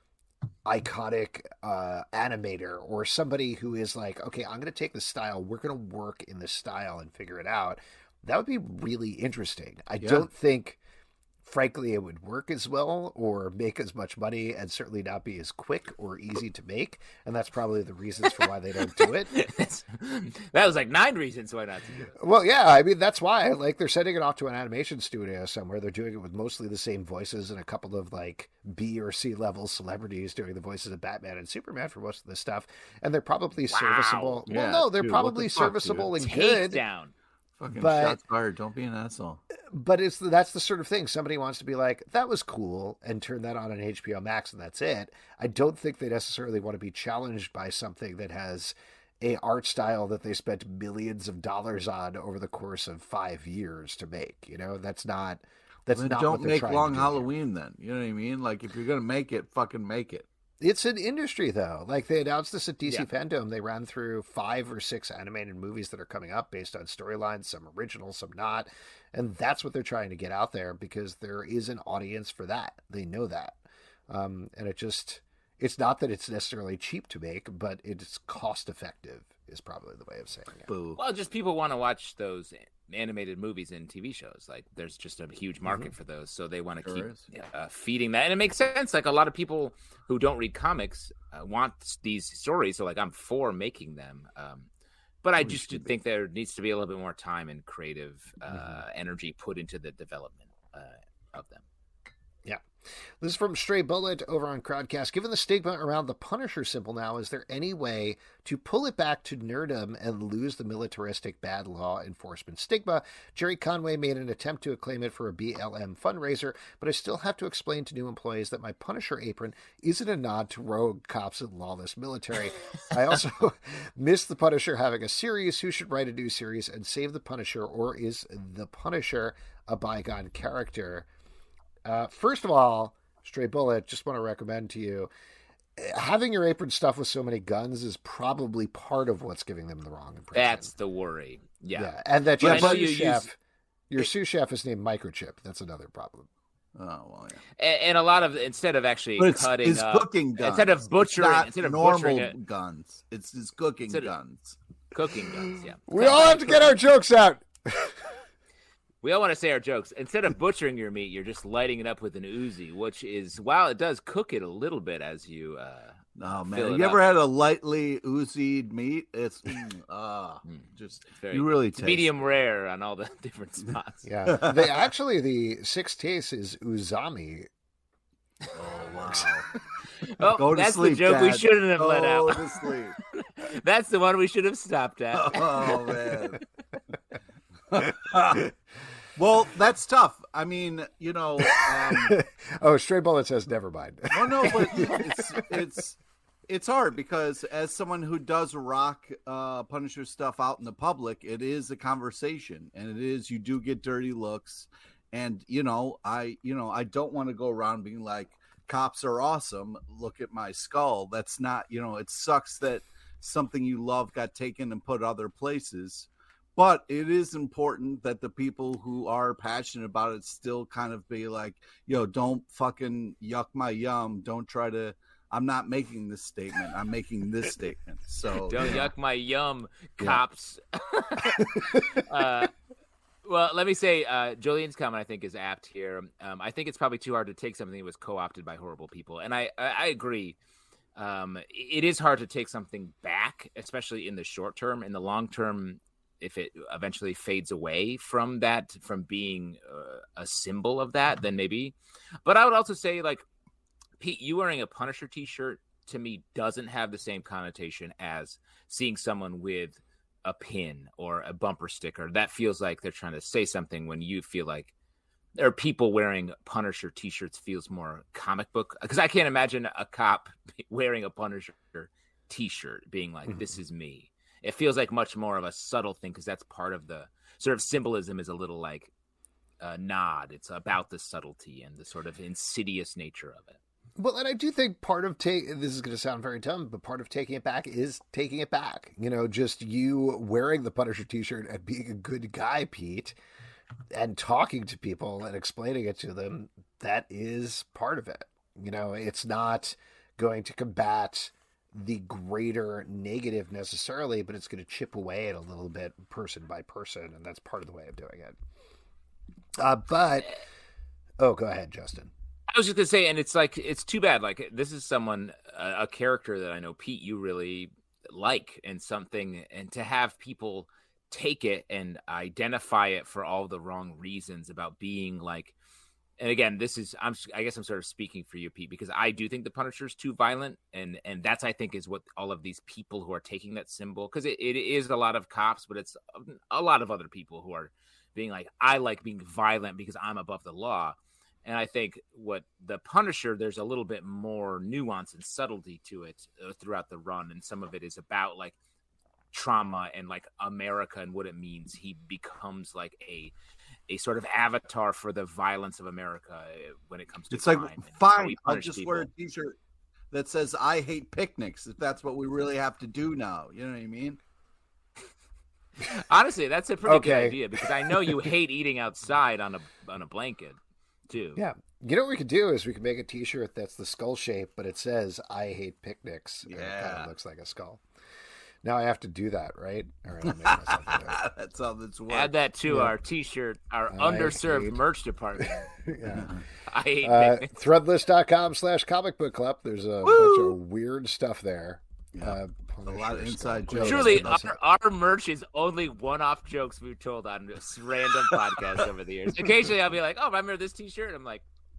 iconic animator, or somebody who is like, okay, I'm going to take the style, we're going to work in this style and figure it out. That would be really interesting. I don't think, frankly, it would work as well or make as much money, and certainly not be as quick or easy to make. And that's probably the reasons for why they don't do it. That was like 9 reasons why not to do it. Well, yeah, I mean, that's why. Like, they're sending it off to an animation studio somewhere. They're doing it with mostly the same voices and a couple of like B or C level celebrities doing the voices of Batman and Superman for most of this stuff. And they're probably serviceable. Yeah, well, no, they're dude, probably serviceable and good. Down. fucking But- shots fired. Don't be an asshole. But that's the sort of thing somebody wants to be like, that was cool, and turn that on HBO Max, and that's it. I don't think they necessarily want to be challenged by something that has a art style that they spent millions of dollars on over the course of 5 years to make. You know, that's not Then not don't what they're make trying Long to do here. Halloween then. You know what I mean? Like if you're gonna make it, fucking make it. It's an industry, though. Like, they announced this at DC Yeah. Fandom. They ran through 5 or 6 animated movies that are coming up based on storylines, some original, some not. And that's what they're trying to get out there, because there is an audience for that. They know that. And it's not that it's necessarily cheap to make, but it's cost effective is probably the way of saying it. Boo. Well, just people want to watch those animated movies and TV shows. Like, there's just a huge market for those, so they want to There keep is. feeding that. And it makes sense. Like, a lot of people who don't read comics want these stories, so like I'm for making them. But I just think there needs to be a little bit more time and creative energy put into the development of them. Yeah. This is from Stray Bullet over on Crowdcast. Given the stigma around the Punisher symbol now, is there any way to pull it back to nerdom and lose the militaristic bad law enforcement stigma? Jerry Conway made an attempt to acclaim it for a BLM fundraiser, but I still have to explain to new employees that my Punisher apron isn't a nod to rogue cops and lawless military. I also miss the Punisher having a series. Who should write a new series and save the Punisher, or is the Punisher a bygone character? First of all, Stray Bullet, just want to recommend to you, having your apron stuffed with so many guns is probably part of what's giving them the wrong impression. That's the worry. Yeah. And that your sous chef is named Microchip. That's another problem. Oh, well, yeah. And a lot of, instead of actually cutting his cooking guns. Instead of butchering guns. It's his cooking guns. Cooking guns, yeah. We all have to get our jokes out. We all want to say our jokes. Instead of butchering your meat, you're just lighting it up with an Uzi, which is, while it does cook it a little bit as you oh, man. Have you ever had a lightly Uzi'd meat? It's just, you really taste medium rare on all the different spots. Yeah. The sixth taste is Uzami. Oh, wow. Oh, go to that's sleep, the joke Dad. we shouldn't have let out. Go to sleep. That's the one we should have stopped at. Oh, man. Well, that's tough. I mean, Stray Bullet says never mind. Oh no, but it's hard because as someone who does rock Punisher stuff out in the public, it is a conversation, and you do get dirty looks, and I don't want to go around being like, cops are awesome, look at my skull. That's not, it sucks that something you love got taken and put other places. But it is important that the people who are passionate about it still kind of be like, don't fucking yuck my yum. Don't try to, I'm not making this statement. I'm making this statement. So don't yuck my yum, cops. Yeah. Well, let me say, Jolene's comment, I think, is apt here. I think it's probably too hard to take something that was co-opted by horrible people. And I agree. It is hard to take something back, especially in the short term. In the long term, if it eventually fades away from being a symbol of that, then maybe. But I would also say, like, Pete, you wearing a Punisher t-shirt to me doesn't have the same connotation as seeing someone with a pin or a bumper sticker. That feels like they're trying to say something, when you feel like there are people wearing Punisher t-shirts feels more comic book. Because I can't imagine a cop wearing a Punisher t-shirt being like, this is me. It feels like much more of a subtle thing, because that's part of the sort of symbolism, is a little like a nod. It's about the subtlety and the sort of insidious nature of it. Well, and I do think part of this is going to sound very dumb, but part of taking it back is taking it back. Just you wearing the Punisher t-shirt and being a good guy, Pete, and talking to people and explaining it to them, that is part of it. It's not going to combat the greater negative necessarily, but it's going to chip away at a little bit person by person, and that's part of the way of doing it. Go ahead, Justin. I was just going to say, and it's like, it's too bad. Like, this is someone, a character that I know, Pete, you really like, and something, and to have people take it and identify it for all the wrong reasons about being like, and again, I guess I'm sort of speaking for you, Pete, because I do think the Punisher is too violent. And that's, I think, is what all of these people who are taking that symbol, because it is a lot of cops, but it's a lot of other people who are being like, I like being violent because I'm above the law. And I think what the Punisher, there's a little bit more nuance and subtlety to it throughout the run. And some of it is about like trauma and like America and what it means. He becomes like a sort of avatar for the violence of America when it comes to crime. It's like, fine, I'll just wear a t-shirt that says I hate picnics, if that's what we really have to do now. You know what I mean? Honestly, that's a pretty good idea, because I know you hate eating outside on a blanket too. Yeah. You know what we could do is we could make a t-shirt that's the skull shape, but it says I hate picnics. Yeah. And it kind of looks like a skull. Now I have to do that, right? All right, I'll make myself do it. That's how this works. Add that to our t-shirt, our underserved merch department. Yeah. I hate picnics. Threadless.com/comic book club. There's a bunch of weird stuff there. Yeah. A lot of inside jokes. Truly, our merch is only one-off jokes we've told on this random podcast over the years. Occasionally I'll be like, oh, remember this t-shirt? I'm like,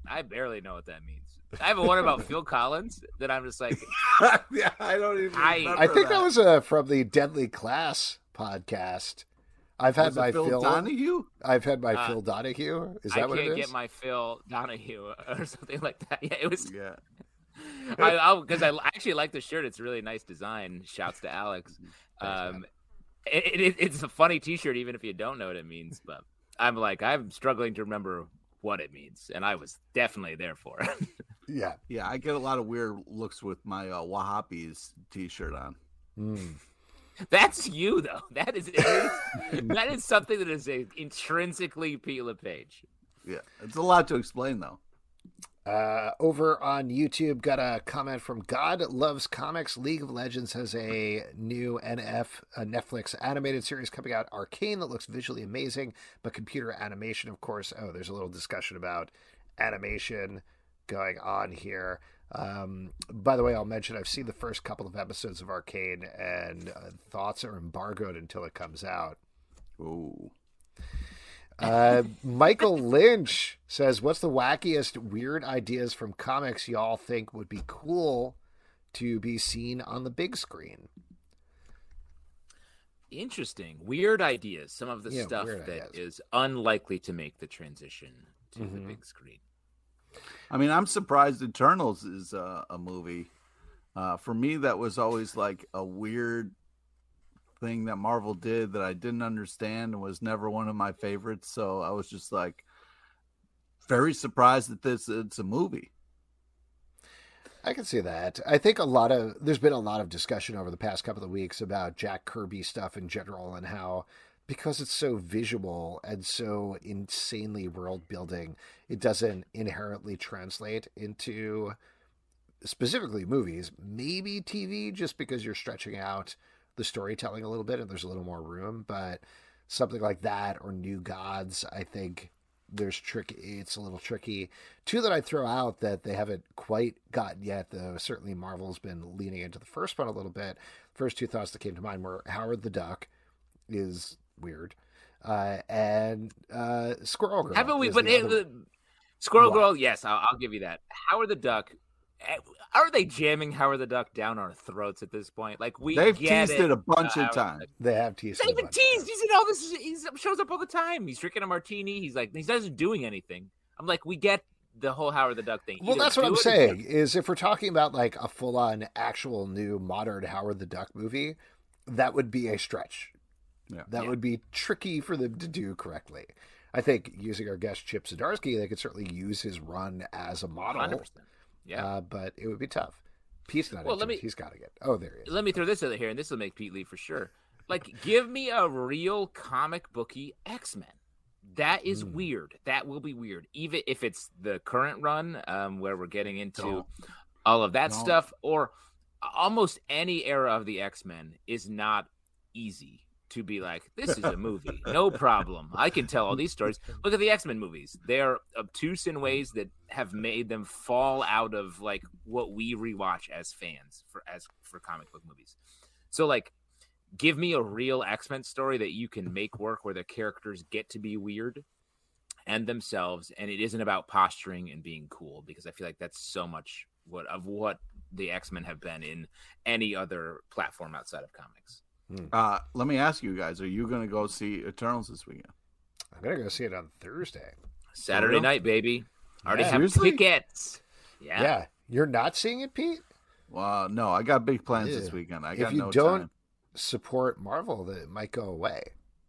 I barely know what that means. I have a one about Phil Collins that I'm just like, yeah, I don't even. I think that was from the Deadly Class podcast. I've had my Phil Donahue. I've had my Phil Donahue. Is that what it is? I can't get my Phil Donahue or something like that. Yeah, it was. Yeah. Because I actually like the shirt. It's a really nice design. Shouts to Alex. It's a funny T-shirt, even if you don't know what it means. But I'm struggling to remember what it means, and I was definitely there for it. Yeah. I get a lot of weird looks with my Wahhabis T-shirt on. That's you, though. That is something that is intrinsically Pete LePage. Yeah, it's a lot to explain, though. Over on YouTube, got a comment from God Loves Comics. League of Legends has a new Netflix animated series coming out, Arcane, that looks visually amazing, but computer animation, of course. Oh, there's a little discussion about animation going on here. By the way, I'll mention I've seen the first couple of episodes of Arcane, and thoughts are embargoed until it comes out. Ooh. Michael Lynch says, what's the wackiest weird ideas from comics y'all think would be cool to be seen on the big screen? Interesting. Weird ideas. Some of the stuff that is unlikely to make the transition to the big screen. I mean, I'm surprised Eternals is a movie. For me, that was always like a weird thing that Marvel did that I didn't understand and was never one of my favorites. So I was just like very surprised that it's a movie. I can see that. I think there's been a lot of discussion over the past couple of weeks about Jack Kirby stuff in general, and how, because it's so visual and so insanely world building, it doesn't inherently translate into specifically movies, maybe TV, just because you're stretching out the storytelling a little bit and there's a little more room. But something like that, or New Gods, I think it's a little tricky. Two that I'd throw out that they haven't quite gotten yet, though certainly Marvel's been leaning into the first one a little bit. First two thoughts that came to mind were Howard the Duck is weird, and Squirrel Girl. Haven't we? But Squirrel Girl, yes, I'll give you that. Howard the Duck. Are they jamming Howard the Duck down our throats at this point? Like, they've teased it a bunch of times. They have teased it. They've been teased. He's in all this. He shows up all the time. He's drinking a martini. He doesn't doing anything. I'm like, we get the whole Howard the Duck thing. Well, that's what I'm saying. Is if we're talking about like a full-on, actual new modern Howard the Duck movie, that would be a stretch. Yeah, that would be tricky for them to do correctly. I think using our guest Chip Zdarsky, they could certainly use his run as a model. 100%. Yeah, but it would be tough. Pete's not he's got to get. Oh, there he is. Let me throw this out here, and this will make Pete leave for sure. Like, give me a real comic booky X-Men. That is weird. That will be weird, even if it's the current run, where we're getting into all of that stuff, or almost any era of the X-Men is not easy to be like, this is a movie, no problem. I can tell all these stories. Look at the X-Men movies. They're obtuse in ways that have made them fall out of like what we rewatch as fans for comic book movies. So like, give me a real X-Men story that you can make work, where the characters get to be weird and themselves, and it isn't about posturing and being cool, because I feel like that's so much what the X-Men have been in any other platform outside of comics. Let me ask you guys, are you going to go see Eternals this weekend? I'm going to go see it on Thursday. Saturday night, baby. Already have tickets. Yeah. You're not seeing it, Pete? Well, no, I got big plans this weekend. If you don't support Marvel, that it might go away.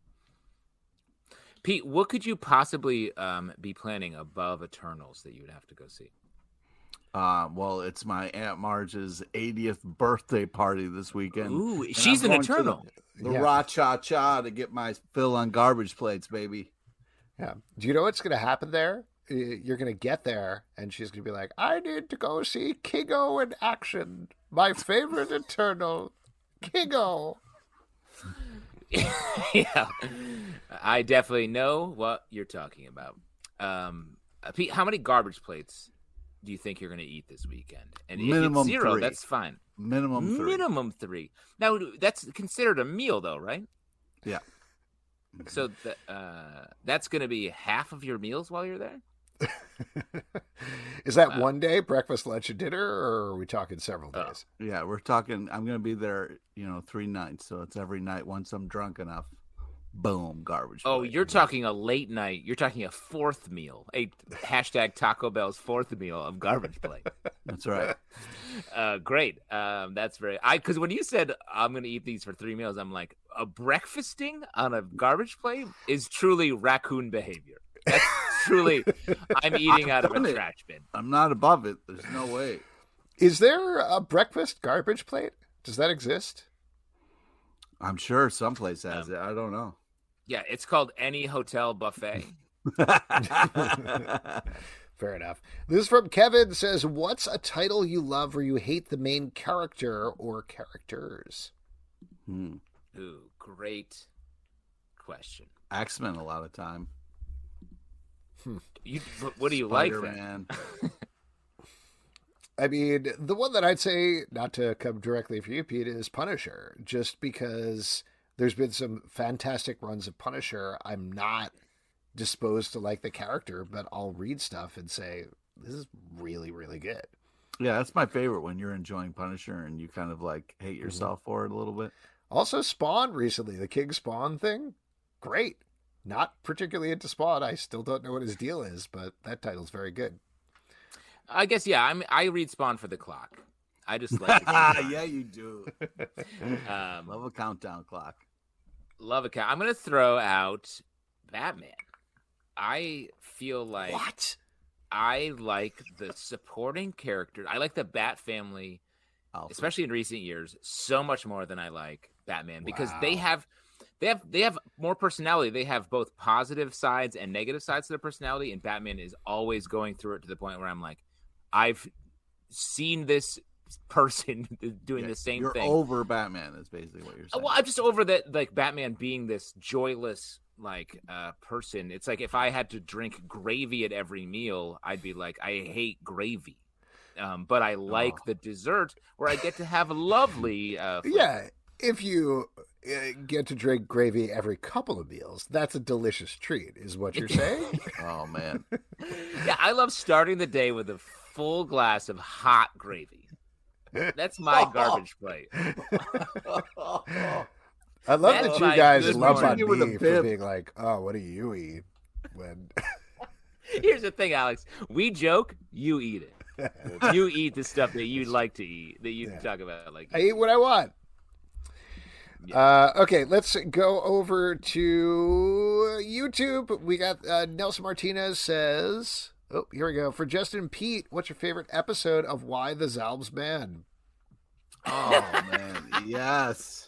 Pete, what could you possibly be planning above Eternals that you would have to go see? Well, it's my Aunt Marge's 80th birthday party this weekend. Ooh, she's an Eternal. The Ra-Cha-Cha to get my fill on garbage plates, baby. Yeah. Do you know what's going to happen there? You're going to get there, and she's going to be like, I need to go see Kingo in action. My favorite Eternal, Kingo. Yeah. I definitely know what you're talking about. Pete, how many garbage plates do you think you're going to eat this weekend? And minimum if it's 0, 3. that's fine. Minimum 3. Minimum 3. Now, that's considered a meal, though, right? Yeah. So that's going to be half of your meals while you're there? Is that one day, breakfast, lunch, and dinner, or are we talking several days? Yeah, we're talking. I'm going to be there, 3 nights, so it's every night once I'm drunk enough. Boom, garbage. Oh, plate. you're talking a late night. You're talking a fourth meal. A hashtag Taco Bell's fourth meal of garbage plate. That's right. Great. That's very. Because when you said I'm going to eat these for 3 meals, I'm like, a breakfasting on a garbage plate is truly raccoon behavior. That's truly. I'm eating out of a trash bin. I'm not above it. There's no way. Is there a breakfast garbage plate? Does that exist? I'm sure someplace has it. I don't know. Yeah, it's called Any Hotel Buffet. Fair enough. This is from Kevin. Says, what's a title you love where you hate the main character or characters? Ooh, great question. X-Men a lot of time. What do you Spider-Man. like then? I mean, the one that I'd say, not to come directly for you, Pete, is Punisher. Just because there's been some fantastic runs of Punisher, I'm not disposed to like the character, but I'll read stuff and say, this is really, really good. Yeah, that's my favorite when you're enjoying Punisher and you kind of like hate yourself for it a little bit. Also, Spawn recently, the King Spawn thing, great. Not particularly into Spawn. I still don't know what his deal is, but that title's very good. I guess, yeah, I read Spawn for the clock. I just like yeah, you do. Love a countdown clock. Love a count. I'm going to throw out Batman. I feel like What? I like the supporting character. I like the Bat family, especially in recent years, so much more than I like Batman because they have more personality. They have both positive sides and negative sides to their personality, and Batman is always going through it to the point where I'm like, I've seen this person doing the same thing. You're over Batman is basically what you're saying. Well, I'm just over that, like Batman being this joyless person. It's like if I had to drink gravy at every meal, I'd be like, I hate gravy. But I like the dessert where I get to have lovely Yeah, if you get to drink gravy every couple of meals, that's a delicious treat, is what you're saying? Oh, man. Yeah, I love starting the day with a full glass of hot gravy. That's my garbage plate. I love that you guys love on with a me bib. for being like, oh, what do you eat? When Here's the thing, Alex. We joke, you eat it. You eat the stuff that you like to eat, that you talk about. Like I eat what I want. Yeah. Okay, let's go over to YouTube. We got Nelson Martinez says, oh, here we go. For Justin and Pete, what's your favorite episode of Why the Zalbs Man? Oh, man. Yes.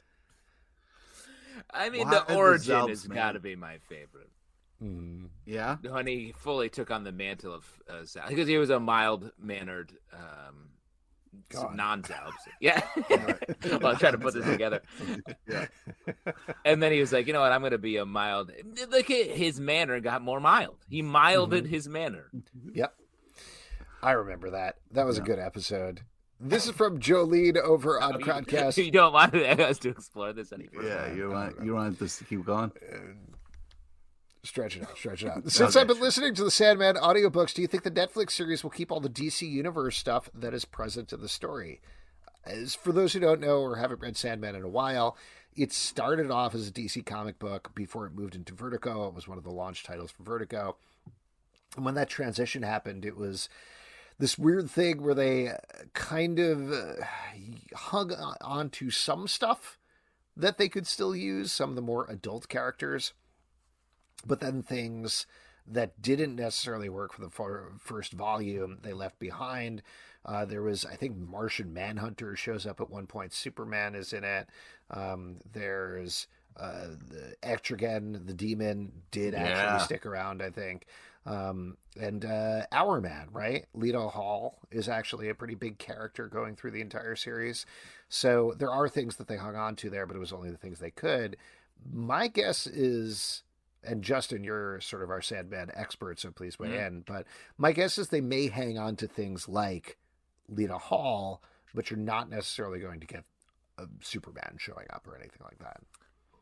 I mean, Why the the origin Zalbs, has man? got to be my favorite. Yeah? When he fully took on the mantle of Zalbs, because he was a mild-mannered non-Zalbs. Yeah. Well, I'm trying to put this together. Yeah. And then he was like, you know what, I'm going to be a mild. Like his manner got more mild. He milded his manner. Yep. I remember that. That was a good episode. This is from Jolene over on Crowdcast. You don't want us to explore this any further. Yeah, you want this to keep going? Stretch it out. Since I've been listening to the Sandman audiobooks, do you think the Netflix series will keep all the DC Universe stuff that is present in the story? As for those who don't know or haven't read Sandman in a while, it started off as a DC comic book before it moved into Vertigo. It was one of the launch titles for Vertigo. And when that transition happened, it was this weird thing where they kind of hung on to some stuff that they could still use, some of the more adult characters. But then things that didn't necessarily work for the first volume, they left behind. There was, I think, Martian Manhunter shows up at one point. Superman is in it. There's the Etrigan, the demon, did actually stick around, I think. And Hourman, right? Lito Hall is actually a pretty big character going through the entire series. So there are things that they hung on to there, but it was only the things they could. My guess is... And Justin, you're sort of our Sandman expert, so please weigh in. But my guess is they may hang on to things like Lita Hall, but you're not necessarily going to get a Superman showing up or anything like that.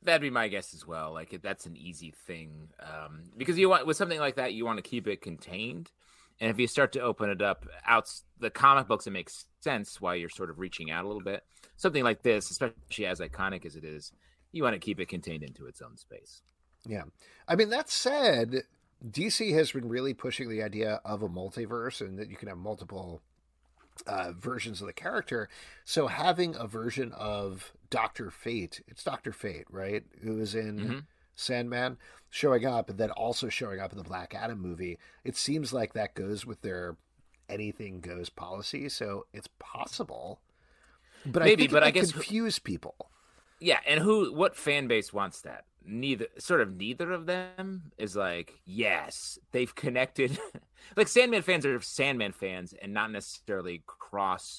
That'd be my guess as well. Like that's an easy thing because you want with something like that, you want to keep it contained. And if you start to open it up out the comic books, it makes sense why you're sort of reaching out a little bit. Something like this, especially as iconic as it is, you want to keep it contained into its own space. Yeah. I mean, that said, DC has been really pushing the idea of a multiverse and that you can have multiple versions of the character. So having a version of Dr. Fate, it's Dr. Fate, right? Who is in Sandman, showing up and then also showing up in the Black Adam movie. It seems like that goes with their anything goes policy. So it's possible. But maybe, I guess confuse people. Yeah. And what fan base wants that? Neither of them is like, yes, they've connected. Like Sandman fans are Sandman fans and not necessarily cross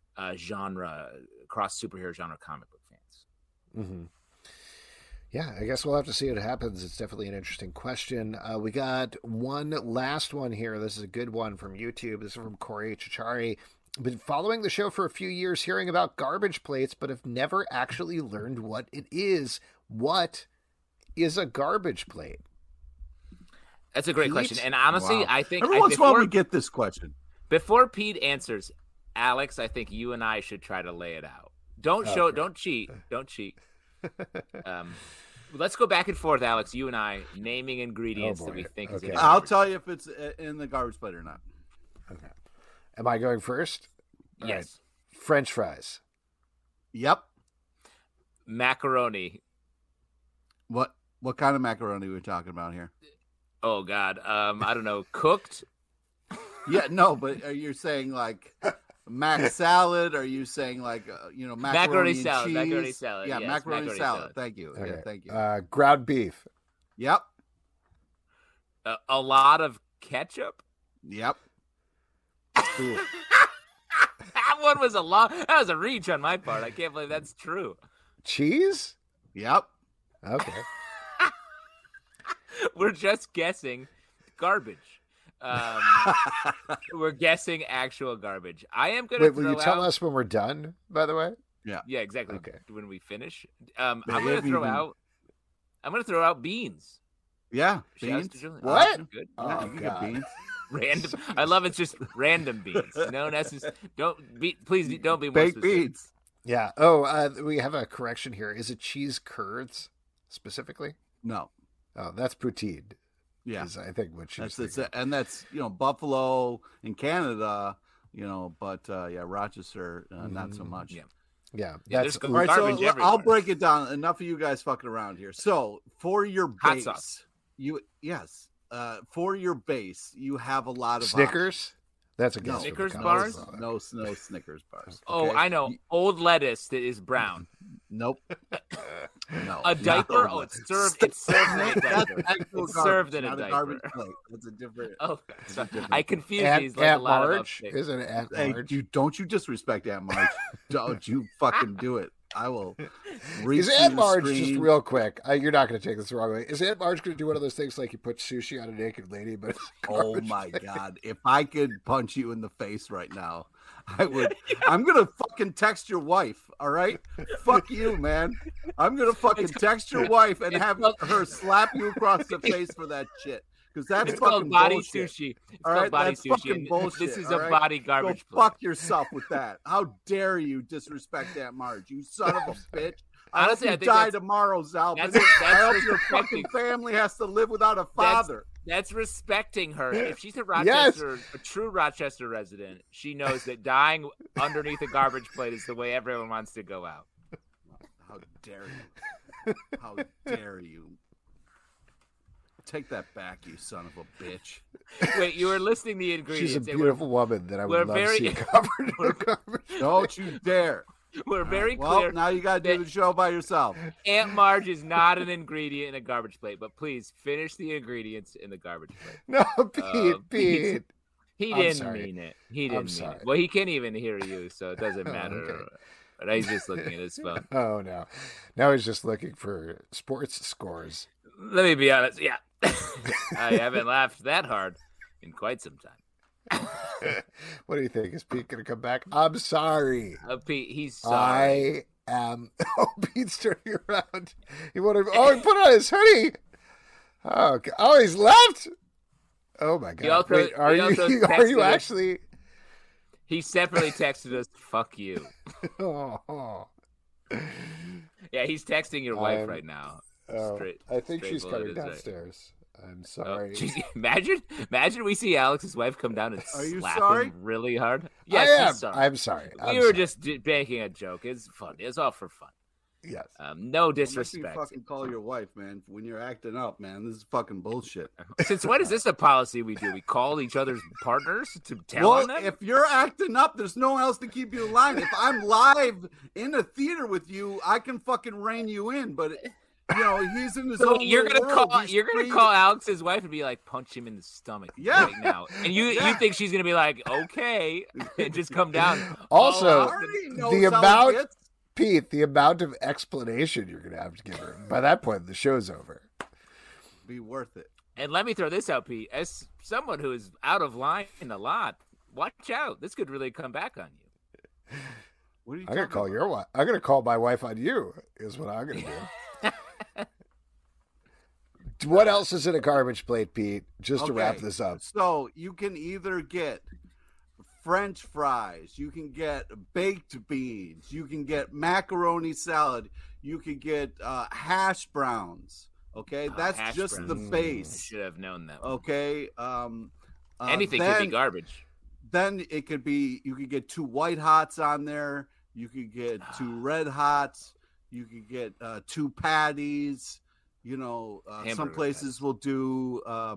superhero genre comic book fans. Mm-hmm. Yeah, I guess we'll have to see what happens. It's definitely an interesting question. We got one last one here. This is a good one from YouTube. This is from Corey Chichari. Been following the show for a few years, hearing about garbage plates, but have never actually learned what it is. What is a garbage plate? That's a great question. And honestly, I think every once in a while we get this question. Before Pete answers, Alex, I think you and I should try to lay it out. Don't cheat. Don't cheat. Let's go back and forth, Alex. You and I naming ingredients that we think is in. I'll tell you if it's in the garbage plate or not. Okay. Am I going first? Yes. Right. French fries. Yep. Macaroni. What kind of macaroni are we talking about here? Oh God, I don't know. Cooked? Yeah, no, but are you saying like mac salad? Are you saying like macaroni salad? Cheese? Macaroni salad. Yeah, yes, macaroni salad. Thank you. Okay. Yeah, thank you. Ground beef. Yep. A lot of ketchup. Yep. That one was that was a reach on my part. I can't believe that's true. Cheese? Yep. Okay. We're just guessing garbage. We're guessing actual garbage. I am going to will you tell us when we're done, by the way? Yeah. Yeah, exactly. Okay. When we finish. I'm going to throw out beans. Yeah, beans. What? Good. Oh, God. Beans. Random. I love it's just random beans. No necessary. Please don't be more baked specific. beans. Yeah. Oh, we have a correction here. Is it cheese curds specifically? No. Oh, that's poutine. Yeah, I think what she's and that's Buffalo in Canada, but Rochester not so much. Yeah. That's all right. So everywhere. I'll break it down. Enough of you guys fucking around here. So for your hot base, sauce. For your base, you have a lot of Snickers. Options. That's a guess. Snickers bars. No Snickers bars. Okay? Oh, I know. Old lettuce that is brown. Nope. No. A diaper? Oh, it's served in a diaper. It's served in a diaper. Garbage plate. That's a different. Oh, I confuse these like Aunt a lot Marge? of Is it Aunt Marge? Don't you disrespect Aunt Marge. Don't you fucking do it. I will. Is Aunt Marge, just real quick, you're not going to take this the wrong way. Is Aunt Marge going to do one of those things like you put sushi on a naked lady? But oh my God. If I could punch you in the face right now, I would. I'm going to fucking text your wife. All right. Fuck you, man. I'm going to fucking text your wife and have her slap you across the face for that shit. Because that's fucking body bullshit. sushi. It's all right, body that's sushi. fucking bullshit. This is all a right? body garbage. Go fuck yourself with that. How dare you disrespect Aunt Marge? You son of a bitch. Honestly, I hope you die tomorrow, Zal. I hope your fucking family has to live without a father. That's respecting her. If she's a Rochester, a true Rochester resident, she knows that dying underneath a garbage plate is the way everyone wants to go out. How dare you? How dare you? Take that back, you son of a bitch. Wait, you were listing the ingredients. She's a beautiful woman that I would love to see covered in garbage. Don't you dare. We're very clear. Well, now you got to do the show by yourself. Aunt Marge is not an ingredient in a garbage plate, but please finish the ingredients in the garbage plate. No, Pete. He didn't mean it. He didn't mean it. Well, he can't even hear you, so it doesn't matter. Okay. But he's just looking at his phone. Oh, no. Now he's just looking for sports scores. Let me be honest. Yeah. I haven't laughed that hard in quite some time. What do you think? Is Pete going to come back? I'm sorry. Pete, he's sorry. Pete's turning around. He put on his hoodie. Oh, he's left. Oh my God! Wait, are you actually? He separately texted us, "Fuck you." Oh. Yeah, he's texting your wife right now. I think she's coming downstairs. I'm sorry. Imagine we see Alex's wife come down and slap him really hard. Yes, I'm sorry. We were just making a joke. It's fun. It's all for fun. Yes. No disrespect. You fucking call your wife, man, when you're acting up, man. This is fucking bullshit. Since when is this a policy we do? We call each other's partners to tell on them? If you're acting up, there's no one else to keep you in line. If I'm live in a theater with you, I can fucking rein you in. But he's in his own you're gonna world. You're gonna call Alex's wife and be like, punch him in the stomach right now. And you think she's gonna be like, okay, and just come down. Also, Pete, the amount of explanation you're going to have to give her. By that point, the show's over. Be worth it. And let me throw this out, Pete. As someone who is out of line a lot, watch out. This could really come back on you. What are you I'm going to call your wife. I'm going to call my wife on you, is what I'm going to do. What else is in a garbage plate, Pete? Just to wrap this up. So you can either get French fries, you can get baked beans, you can get macaroni salad, you can get hash browns. Okay, that's just browns. The base. I should have known that. Okay, anything could be garbage. Then it could be. You could get 2 white hots on there. You could get 2 red hots. You could get 2 patties. Some places will do.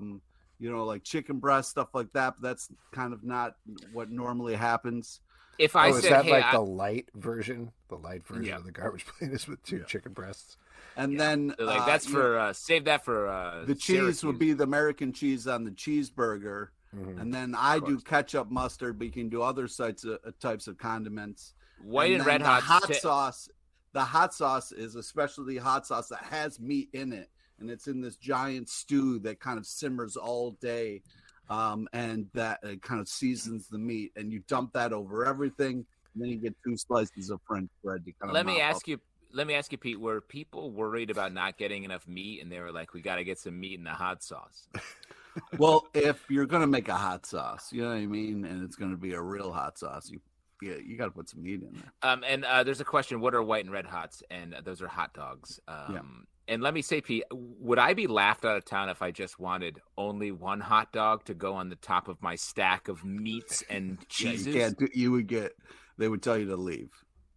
Like chicken breast, stuff like that. But that's kind of not what normally happens. If I said, is that the light version? The light version of the garbage plate is with 2 chicken breasts. And then that's for save that for the cheese Syracuse. Would be the American cheese on the cheeseburger. Mm-hmm. And then I do ketchup, mustard, but you can do other types of condiments. White and red hot sauce. The hot sauce is a specialty hot sauce that has meat in it. And it's in this giant stew that kind of simmers all day, and that kind of seasons the meat. And you dump that over everything, and then you get 2 slices of French bread. Let me ask you, Pete, were people worried about not getting enough meat, and they were like, we got to get some meat in the hot sauce? Well, if you're going to make a hot sauce, you know what I mean, and it's going to be a real hot sauce, you got to put some meat in there. And there's a question, what are white and red hots? And those are hot dogs. And let me say, Pete, would I be laughed out of town if I just wanted only 1 hot dog to go on the top of my stack of meats and cheeses? They would tell you to leave.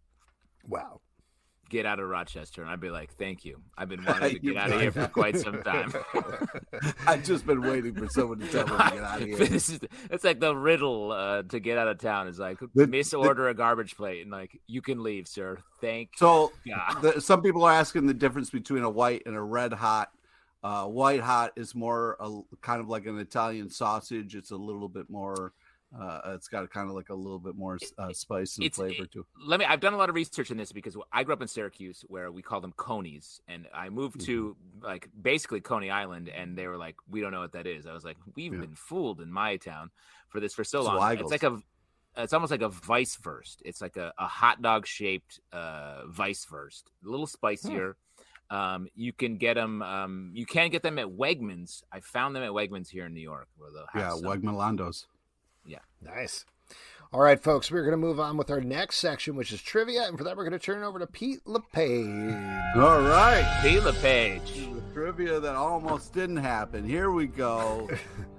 Wow. Get out of Rochester. And I'd be like, thank you. I've been wanting to get out of here for quite some time. I've just been waiting for someone to tell me to get out of here. It's like the riddle to get out of town is like, misorder a garbage plate. And like, you can leave, sir. Thank God. Some people are asking the difference between a white and a red hot. White hot is more kind of like an Italian sausage. It's a little bit more... it's got kind of like a little bit more spice and flavor too. I've done a lot of research in this because I grew up in Syracuse where we call them conies, and I moved to like basically Coney Island, and they were like, we don't know what that is. I was like, we've been fooled in my town for so long. Zweigels. It's almost like a Weisswurst. It's like a hot dog shaped Weisswurst, a little spicier. You can get them. You can get them at Wegmans. I found them at Wegmans here in New York. Wegmalandos. Yeah. Nice. All right, folks, we're going to move on with our next section, which is trivia. And for that, we're going to turn it over to Pete LePage. All right. Pete LePage. The trivia that almost didn't happen. Here we go.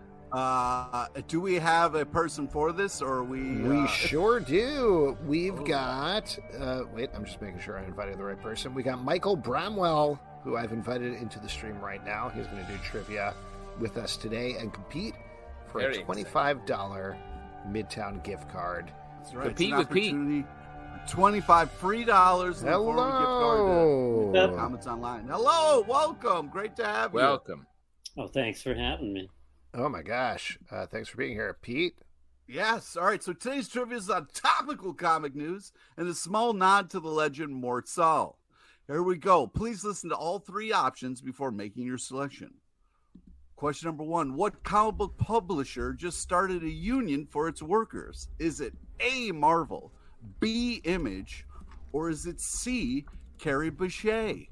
Do we have a person for this, or we sure do. We've got, wait, I'm just making sure I invited the right person. We got Michael Bramwell, who I've invited into the stream right now. He's going to do trivia with us today and compete for a $25 Midtown gift card. That's right. Compete with Pete. $25 free dollars. Hello. Gift card. Comments online. Hello. Welcome. Great to have you. Welcome. Oh, thanks for having me. Oh my gosh. Thanks for being here, Pete. Yes. All right. So today's trivia is on topical comic news and a small nod to the legend Mort Sahl. Here we go. Please listen to all 3 options before making your selection. Question number 1, what comic book publisher just started a union for its workers? Is it A, Marvel, B, Image, or is it C, Carrie Boucher?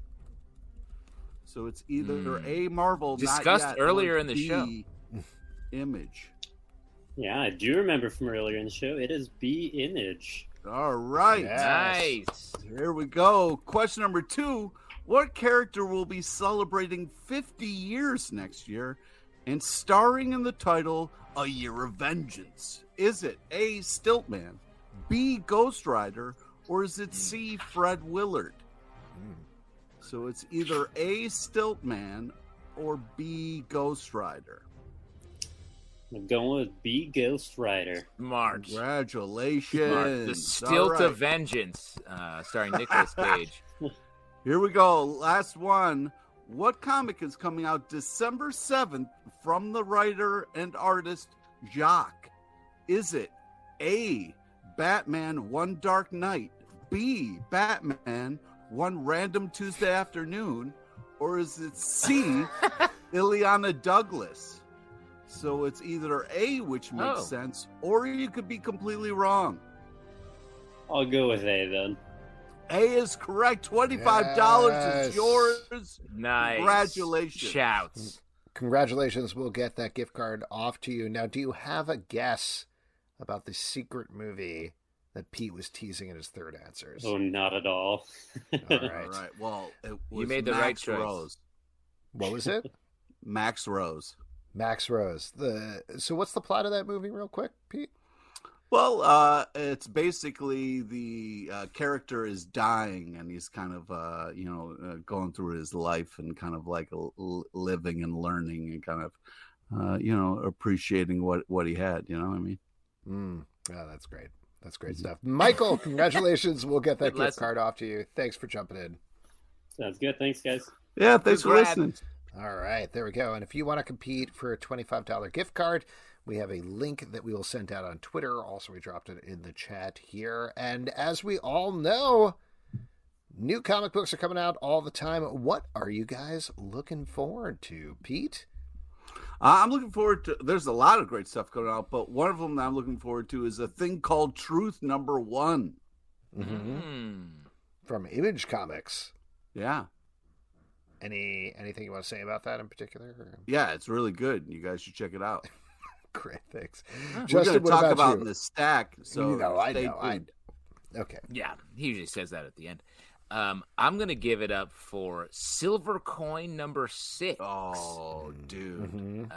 So it's either A, Marvel, discussed not yet, earlier or in the B, show. Image. Yeah, I do remember from earlier in the show. It is B Image. All right. Nice. Here we go. Question number 2. What character will be celebrating 50 years next year and starring in the title A Year of Vengeance? Is it A, Stiltman, B, Ghost Rider, or is it C, Fred Willard? So it's either A, Stiltman, or B, Ghost Rider. I'm going with B Ghost Rider. Smart. Congratulations. The Stilt of Vengeance, starring Nicolas Cage. Here we go. Last one. What comic is coming out December 7th from the writer and artist Jacques? Is it A, Batman One Dark Night, B, Batman One Random Tuesday Afternoon, or is it C, Ileana Douglas? So it's either A, which makes sense, or you could be completely wrong. I'll go with A then. A is correct. $25 is yours. Nice. Congratulations. Shouts. Congratulations. We'll get that gift card off to you. Now, do you have a guess about the secret movie that Pete was teasing in his third answers? Oh, not at all. All right. All right. Well, it was You made the Max right choice. Rose. What was it? Max Rose. Max Rose. So what's the plot of that movie real quick, Pete? Well, it's basically the character is dying, and he's kind of, going through his life and kind of like living and learning and kind of, appreciating what he had. You know what I mean? Oh, that's great. That's great stuff. Michael, congratulations. We'll get that Good gift card off to you. Thanks for jumping in. Sounds good. Thanks, guys. Yeah, thanks for listening. All right, there we go. And if you want to compete for a $25 gift card, we have a link that we will send out on Twitter. Also, we dropped it in the chat here. And as we all know, new comic books are coming out all the time. What are you guys looking forward to, Pete? I'm looking forward to, there's a lot of great stuff coming out, but one of them that I'm looking forward to is a thing called Truth Number 1. From Image Comics. Yeah. Anything you want to say about that in particular? Or? Yeah, it's really good. You guys should check it out. Great, thanks. We're Justin, going to talk about you? in the stack. So I know. Okay. Yeah, he usually says that at the end. I'm going to give it up for Silver Coin number 6. Oh, dude.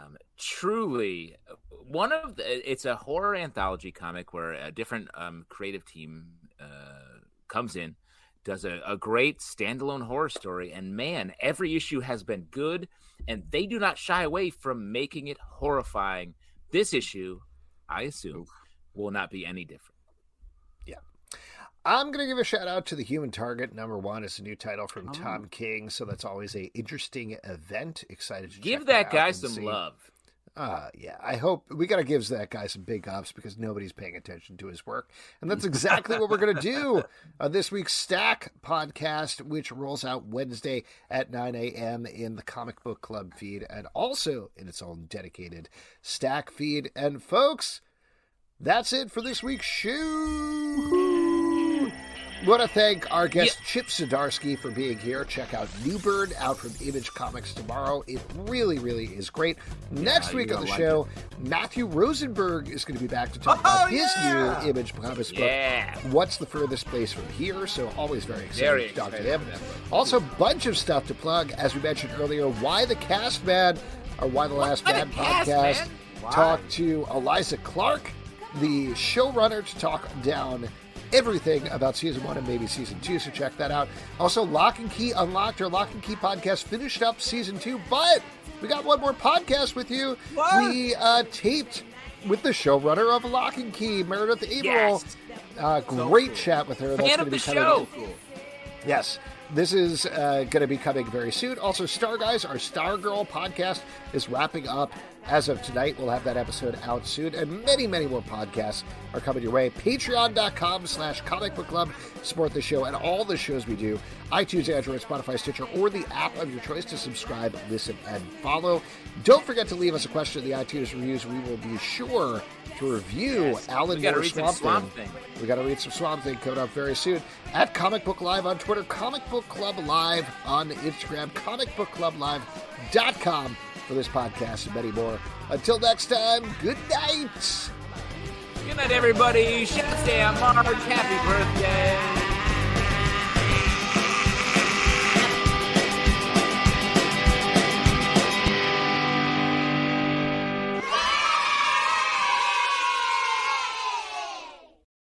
Truly, it's a horror anthology comic where a different creative team comes in, does a great standalone horror story, and man, every issue has been good, and they do not shy away from making it horrifying. This issue, I assume, will not be any different. Yeah. I'm going to give a shout out to The Human Target. Number 1 is a new title from Tom King, so that's always an interesting event. Excited to give check that guy out some love. Yeah, I hope we got to give that guy some big ups because nobody's paying attention to his work. And that's exactly what we're going to do on this week's Stack podcast, which rolls out Wednesday at 9 a.m. in the Comic Book Club feed and also in its own dedicated Stack feed. And folks, that's it for this week's show. I want to thank our guest Chip Zdarsky for being here. Check out New Bird out from Image Comics tomorrow. It really, really is great. Next week on the show, Matthew Rosenberg is going to be back to talk about his new Image Comics book, What's the Furthest Place from Here? So always very excited to talk to him. Also, bunch of stuff to plug. As we mentioned earlier, Why the Cast Man, our Why the Last Man podcast. Talk to Eliza Clark, the showrunner, to talk down everything about season 1 and maybe season 2, so check that out. Also, Lock and Key Unlocked, our Lock and Key podcast, finished up season 2, but we got one more podcast with you. What? We taped with the showrunner of Lock and Key, Meredith Averill. Great chat with her. That's going to be coming. Cool. Yes. This is going to be coming very soon. Also, Star Guys, our Stargirl podcast, is wrapping up As of tonight, we'll have that episode out soon, and many, many more podcasts are coming your way. Patreon.com/Comic Book Club. Support the show and all the shows we do. iTunes, Android, Spotify, Stitcher, or the app of your choice to subscribe, listen, and follow. Don't forget to leave us a question in the iTunes reviews. We will be sure to review Alan Moore's Swamp Thing. We got to read some Swamp Thing coming up very soon. At Comic Book Live on Twitter, Comic Book Club Live on Instagram, comicbookclublive.com for this podcast and many more. Until next time, good night. Good night, everybody. Shazam March. Happy birthday.